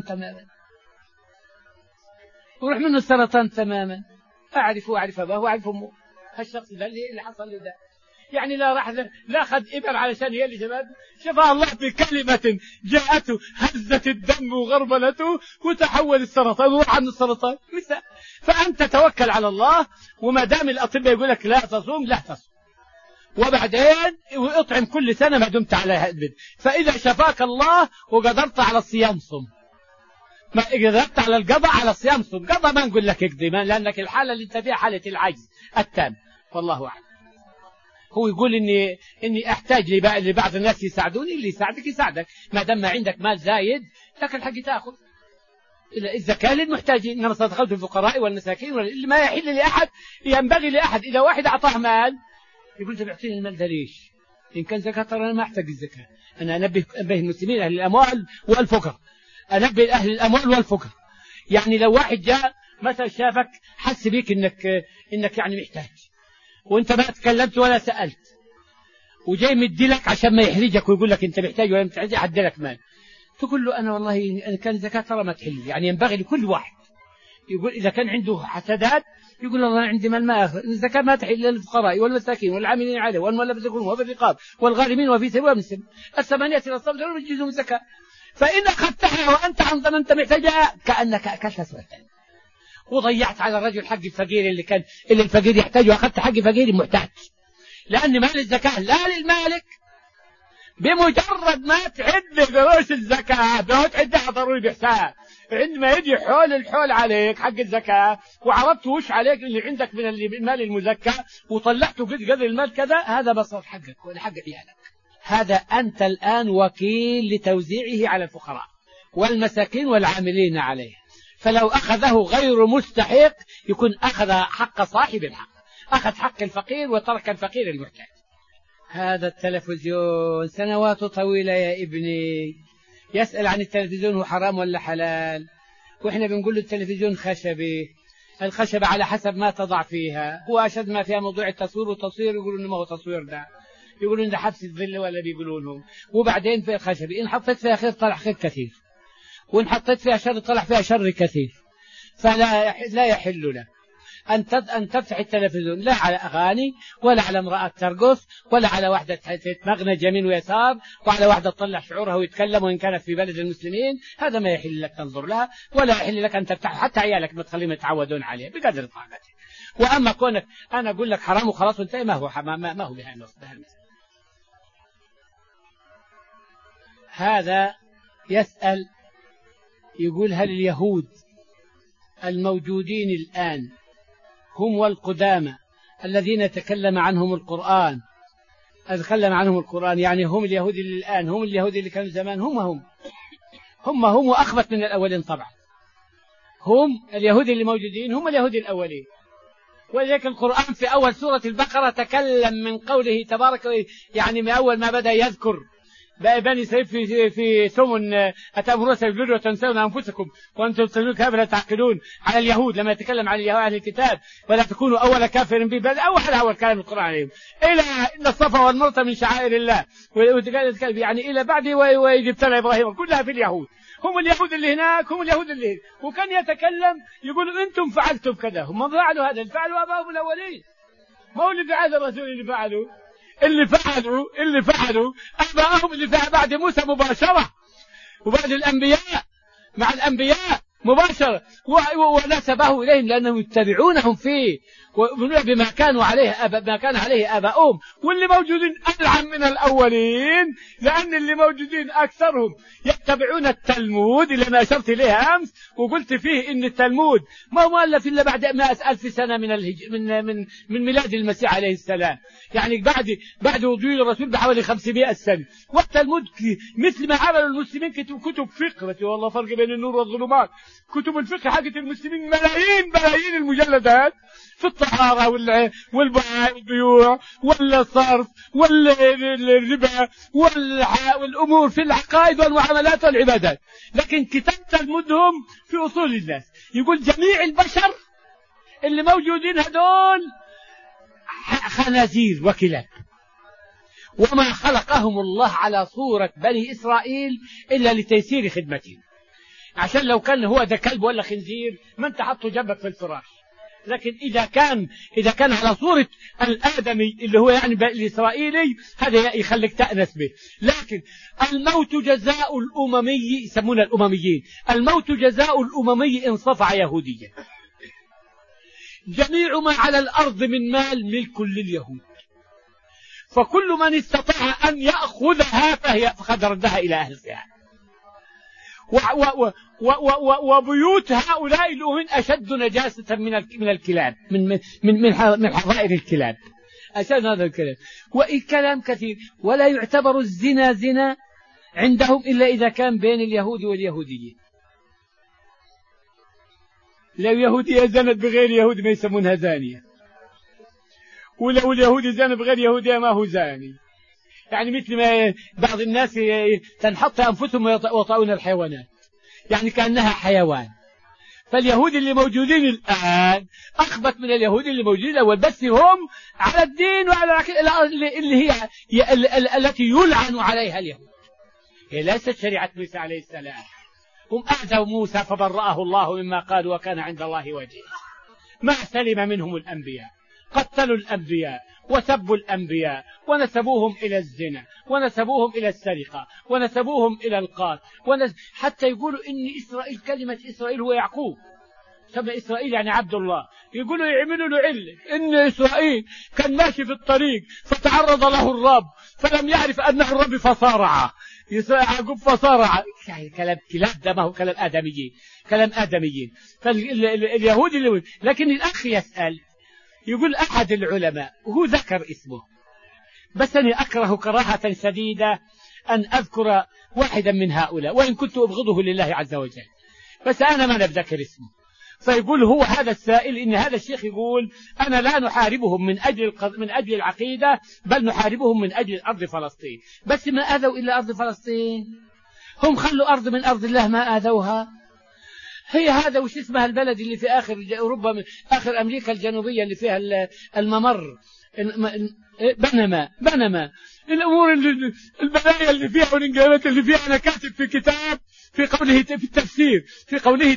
السرطان تماما. أعرف أباه وأعرف أمه. هالشخص ده اللي حصل له ده، يعني لا أخذ إبر علشان هي اللي شفاه الله بكلمة جاءته هزت الدم وغربلته وتحول السرطان وروح عنه السرطان. فأنت توكل على الله، وما دام الأطباء يقول لك لا تصوم وبعدين اطعم كل سنة ما دمت على هذا. فإذا شفاك الله وقدرت على الصيام صم، ما قدرت على القضاء على الصيام صم. قضاء ما نقول لك اقضي، لأنك الحالة اللي انت فيها حالة العجز التام. والله أعلم. هو يقول إني أحتاج لبعض الناس يساعدوني. اللي يساعدك ما دام ما عندك مال زايد لك الحق تأخذ الزكاة للمحتاجين، إنما صدقات الفقراء والمساكين اللي ما يحل لأحد ينبغي لأحد. إذا واحد أعطاه مال يقول أنت بيعطيني المال ده ليش؟ إن كان زكاة ترى أنا ما أحتاج الزكاة. أنا أنبه المسلمين أهل الأموال والفقراء، أنبه أهل الأموال والفقراء. يعني لو واحد جاء مثلا شافك حس بيك إنك يعني محتاج، وأنت ما تكلمت ولا سألت، وجاي مدي لك عشان ما يحرجك ويقول لك أنت محتاج ولا محتاج، أعدي لك مال. تقول له أنا والله كان الزكاة ترى ما تحل، يعني ينبغي لكل واحد يقول إذا كان عنده حسدات يقول الله عندي مال ما أخذ، الزكاة ما تحل للفقراء والمساكين والعاملين عليه والمولفة قلوبهم وفي الرقاب والغارمين وفي سبيل وابن السبيل الثمانية إلى الصبر يجوزهم الزكاة. فإن أخذتها وأنت عن ضمنت محتاجها كأنك أكلت سويتين وضيعت على الرجل حق الفقير اللي الفقير يحتاجه، وأخذت حق فقير محتاج. لأن مال الزكاة لا للمالك، بمجرد ما تعد قروش الزكاة ما تعدها ضروري بحساب، عندما يجي الحول عليك حق الزكاة وعرفت وش عليك اللي عندك من المال المزكى وطلعته قدر المال كذا، هذا بصر حقك ولا حق عيالك. هذا أنت الآن وكيل لتوزيعه على الفقراء والمساكين والعاملين عليه. فلو أخذه غير مستحق يكون أخذ حق صاحب الحق، أخذ حق الفقير وترك الفقير المحتاج. هذا التلفزيون سنوات طويلة يا ابني يسأل عن التلفزيون هو حرام ولا حلال، وإحنا بنقول له التلفزيون خشبي، الخشبة على حسب ما تضع فيها. هو أشد ما فيها موضوع التصوير والتصوير يقولون إنه ما هو تصوير، ده يقولون ده حبس الظل ولا بيقولونهم. وبعدين في الخشبة إن حطيت فيها خير طلع خير كثير، وإن حطيت فيها شر طلع فيها شر كثير. فلا يحل له أن تفتح التلفزيون لا على أغاني ولا على امرأة ترقص ولا على واحدة تتمغنج يمين ويسار وعلى واحدة تطلع شعورها ويتكلم وإن كانت في بلد المسلمين. هذا ما يحل لك تنظر لها ولا يحل لك أن تفتح، حتى عيالك ما تخليهم يتعودون عليه بقدر طاقتك. وأما كونك أنا أقول لك حرام وخلاص وانتهي، ما هو بهذا المثل. هذا يسأل يقول هل اليهود الموجودين الآن هم والقدامى الذين تكلم عنهم القرآن يعني هم اليهود اللي الآن هم اليهود اللي كانوا زمان، هم وأخبث من الأولين طبعا. هم اليهود اللي موجودين هم اليهود الأولين. ولذلك القرآن في أول سورة البقرة تكلم من قوله تبارك، يعني من أول ما بدأ يذكر بني إسرائيل في ثمن أتأمرون بالبر وتنسون أنفسكم وأنتم تتلون كتاب لا تعقلون، على اليهود لما يتكلم عن اليهود أهل الكتاب ولا تكونوا أول كافر به، بل أول كلام القرآن عليهم إلى إن الصفا والمروة من شعائر الله، يعني إلى بعد وإذ ابتلى إبراهيم، كلها في اليهود. هم اليهود اللي هناك هم اليهود اللي هنا. وكان يتكلم يقول أنتم فعلتم كذا، هم فعلوا هذا، فعلوا أباهم الأولين، ما هو اللي فعل الرسول اللي فعلوا أباهم اللي فعل بعد موسى مباشرة وبعد الأنبياء مع الأنبياء مباشرة، ونسبه إليهم لأنهم يتبعونهم فيه بما كانوا عليه ما كان عليه آباؤهم. واللي موجودين ألعن من الأولين، لأن اللي موجودين أكثرهم يتبعون التلمود اللي أنا أشرت إليه أمس وقلت فيه إن التلمود ما هو مؤلف إلا بعد 100,000 سنة من ميلاد المسيح عليه السلام، يعني بعد وجود الرسول بحوالي 500 سنة. والتلمود مثل ما عملوا المسلمين كتب فقه، بس والله فرق بين النور والظلمات. كتب الفقه حقت المسلمين ملايين المجلدات في الطهارة والبيوع والصرف والربا والأمور في العقائد والمعاملات والعبادات. لكن كتاب تلمودهم في أصول الناس يقول جميع البشر اللي موجودين هدول خنازير وكلاب، وما خلقهم الله على صورة بني إسرائيل إلا لتيسير خدمتهم، عشان لو كان هو ده كلب ولا خنزير ما انت حطه جنبك في الفراش. لكن إذا كان على صورة الآدمي اللي هو يعني الإسرائيلي، هذا يخليك تأنس به. لكن الموت جزاء الأممي، يسمون الأمميين الموت جزاء الأممي إن صفع يهوديا. جميع ما على الأرض من مال ملك لليهود، فكل من استطاع أن يأخذها فقد ردها إلى أهلها. وبيوت هؤلاء الأمين أشد نجاسة من الكلاب، من حظائر الكلاب، أشد هذا الكلام. والكلام كثير. ولا يعتبر الزنا زنا عندهم إلا إذا كان بين اليهود واليهودية. لو يهودية زنت بغير يهود ما يسمونها زانية، ولو اليهودي زن بغير يهودية ما هو زاني. يعني مثل ما بعض الناس تنحط أنفسهم ويطؤون الحيوانات، يعني كأنها حيوان. فاليهود اللي موجودين الآن أخبث من اليهود اللي موجودين الأول، بس هم على الدين وعلى اللي هي التي يلعن عليها اليهود. هي ليست شريعة موسى عليه السلام. هم آذوا موسى فبرأه الله مما قالوا وكان عند الله وجيها. ما سلم منهم الأنبياء، قتلوا الأنبياء وسبوا الأنبياء ونسبوهم إلى الزنا ونسبوهم إلى السرقة ونسبوهم إلى القتل حتى يقولوا إن إسرائيل، كلمة إسرائيل هو يعقوب، سمى إسرائيل يعني عبد الله. يقولوا يعملوا له علة إن إسرائيل كان ماشي في الطريق فتعرض له الرب فلم يعرف أنه الرب فصارع يعقوب فصارع. يعني كلام كلاب، ده ما هو كلام آدميين، كلام آدميين. فاليهود اللي لكن الأخ يسأل يقول أحد العلماء وهو ذكر اسمه، بس أنا أكره كراهة شديدة أن أذكر واحدا من هؤلاء وإن كنت أبغضه لله عز وجل، بس أنا ما نذكر اسمه. فيقول هو هذا السائل إن هذا الشيخ يقول أنا لا نحاربهم من أجل العقيدة، بل نحاربهم من أجل أرض فلسطين. بس ما أذوا إلا أرض فلسطين، هم خلوا أرض من أرض الله ما أذوها. هي هذا وش اسمها البلد اللي في آخر أوروبا، آخر أمريكا الجنوبية اللي فيها الممر، بنما الأمور البلايا اللي فيها والإنجابات اللي فيها. أنا كاتب في كتاب في قوله في التفسير في قوله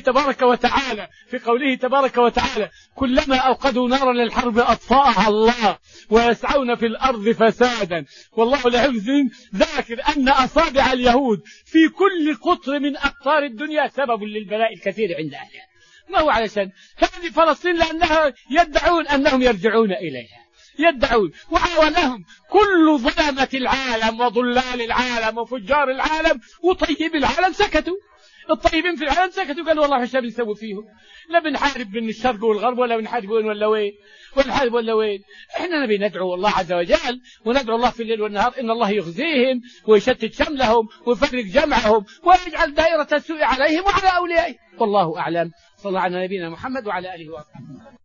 تبارك وتعالى كلما أوقدوا نارا للحرب أطفأها الله ويسعون في الأرض فسادا والله لا يحزن. ذاكر أن أصابع اليهود في كل قطر من أقطار الدنيا سبب للبلاء الكثير عند أهلها. ما هو علشان هذه فلسطين لأنها يدعون أنهم يرجعون إليها، يدعون وعاونهم كل ظلمة العالم وضلال العالم وفجار العالم وطيب العالم سكتوا. الطيبين في العالم سكتوا قالوا والله ايش بنسوي فيهم، لا بنحارب بين الشرق والغرب ولا بنحارب وين ولا وين ونحارب ولا وين. احنا نبي ندعو الله عز وجل وندعو الله في الليل والنهار ان الله يخزيهم ويشتت شملهم ويفرق جمعهم ويجعل دائرة السوء عليهم وعلى أوليائهم. والله أعلم. صلى الله على نبينا محمد وعلى آله وصحبه.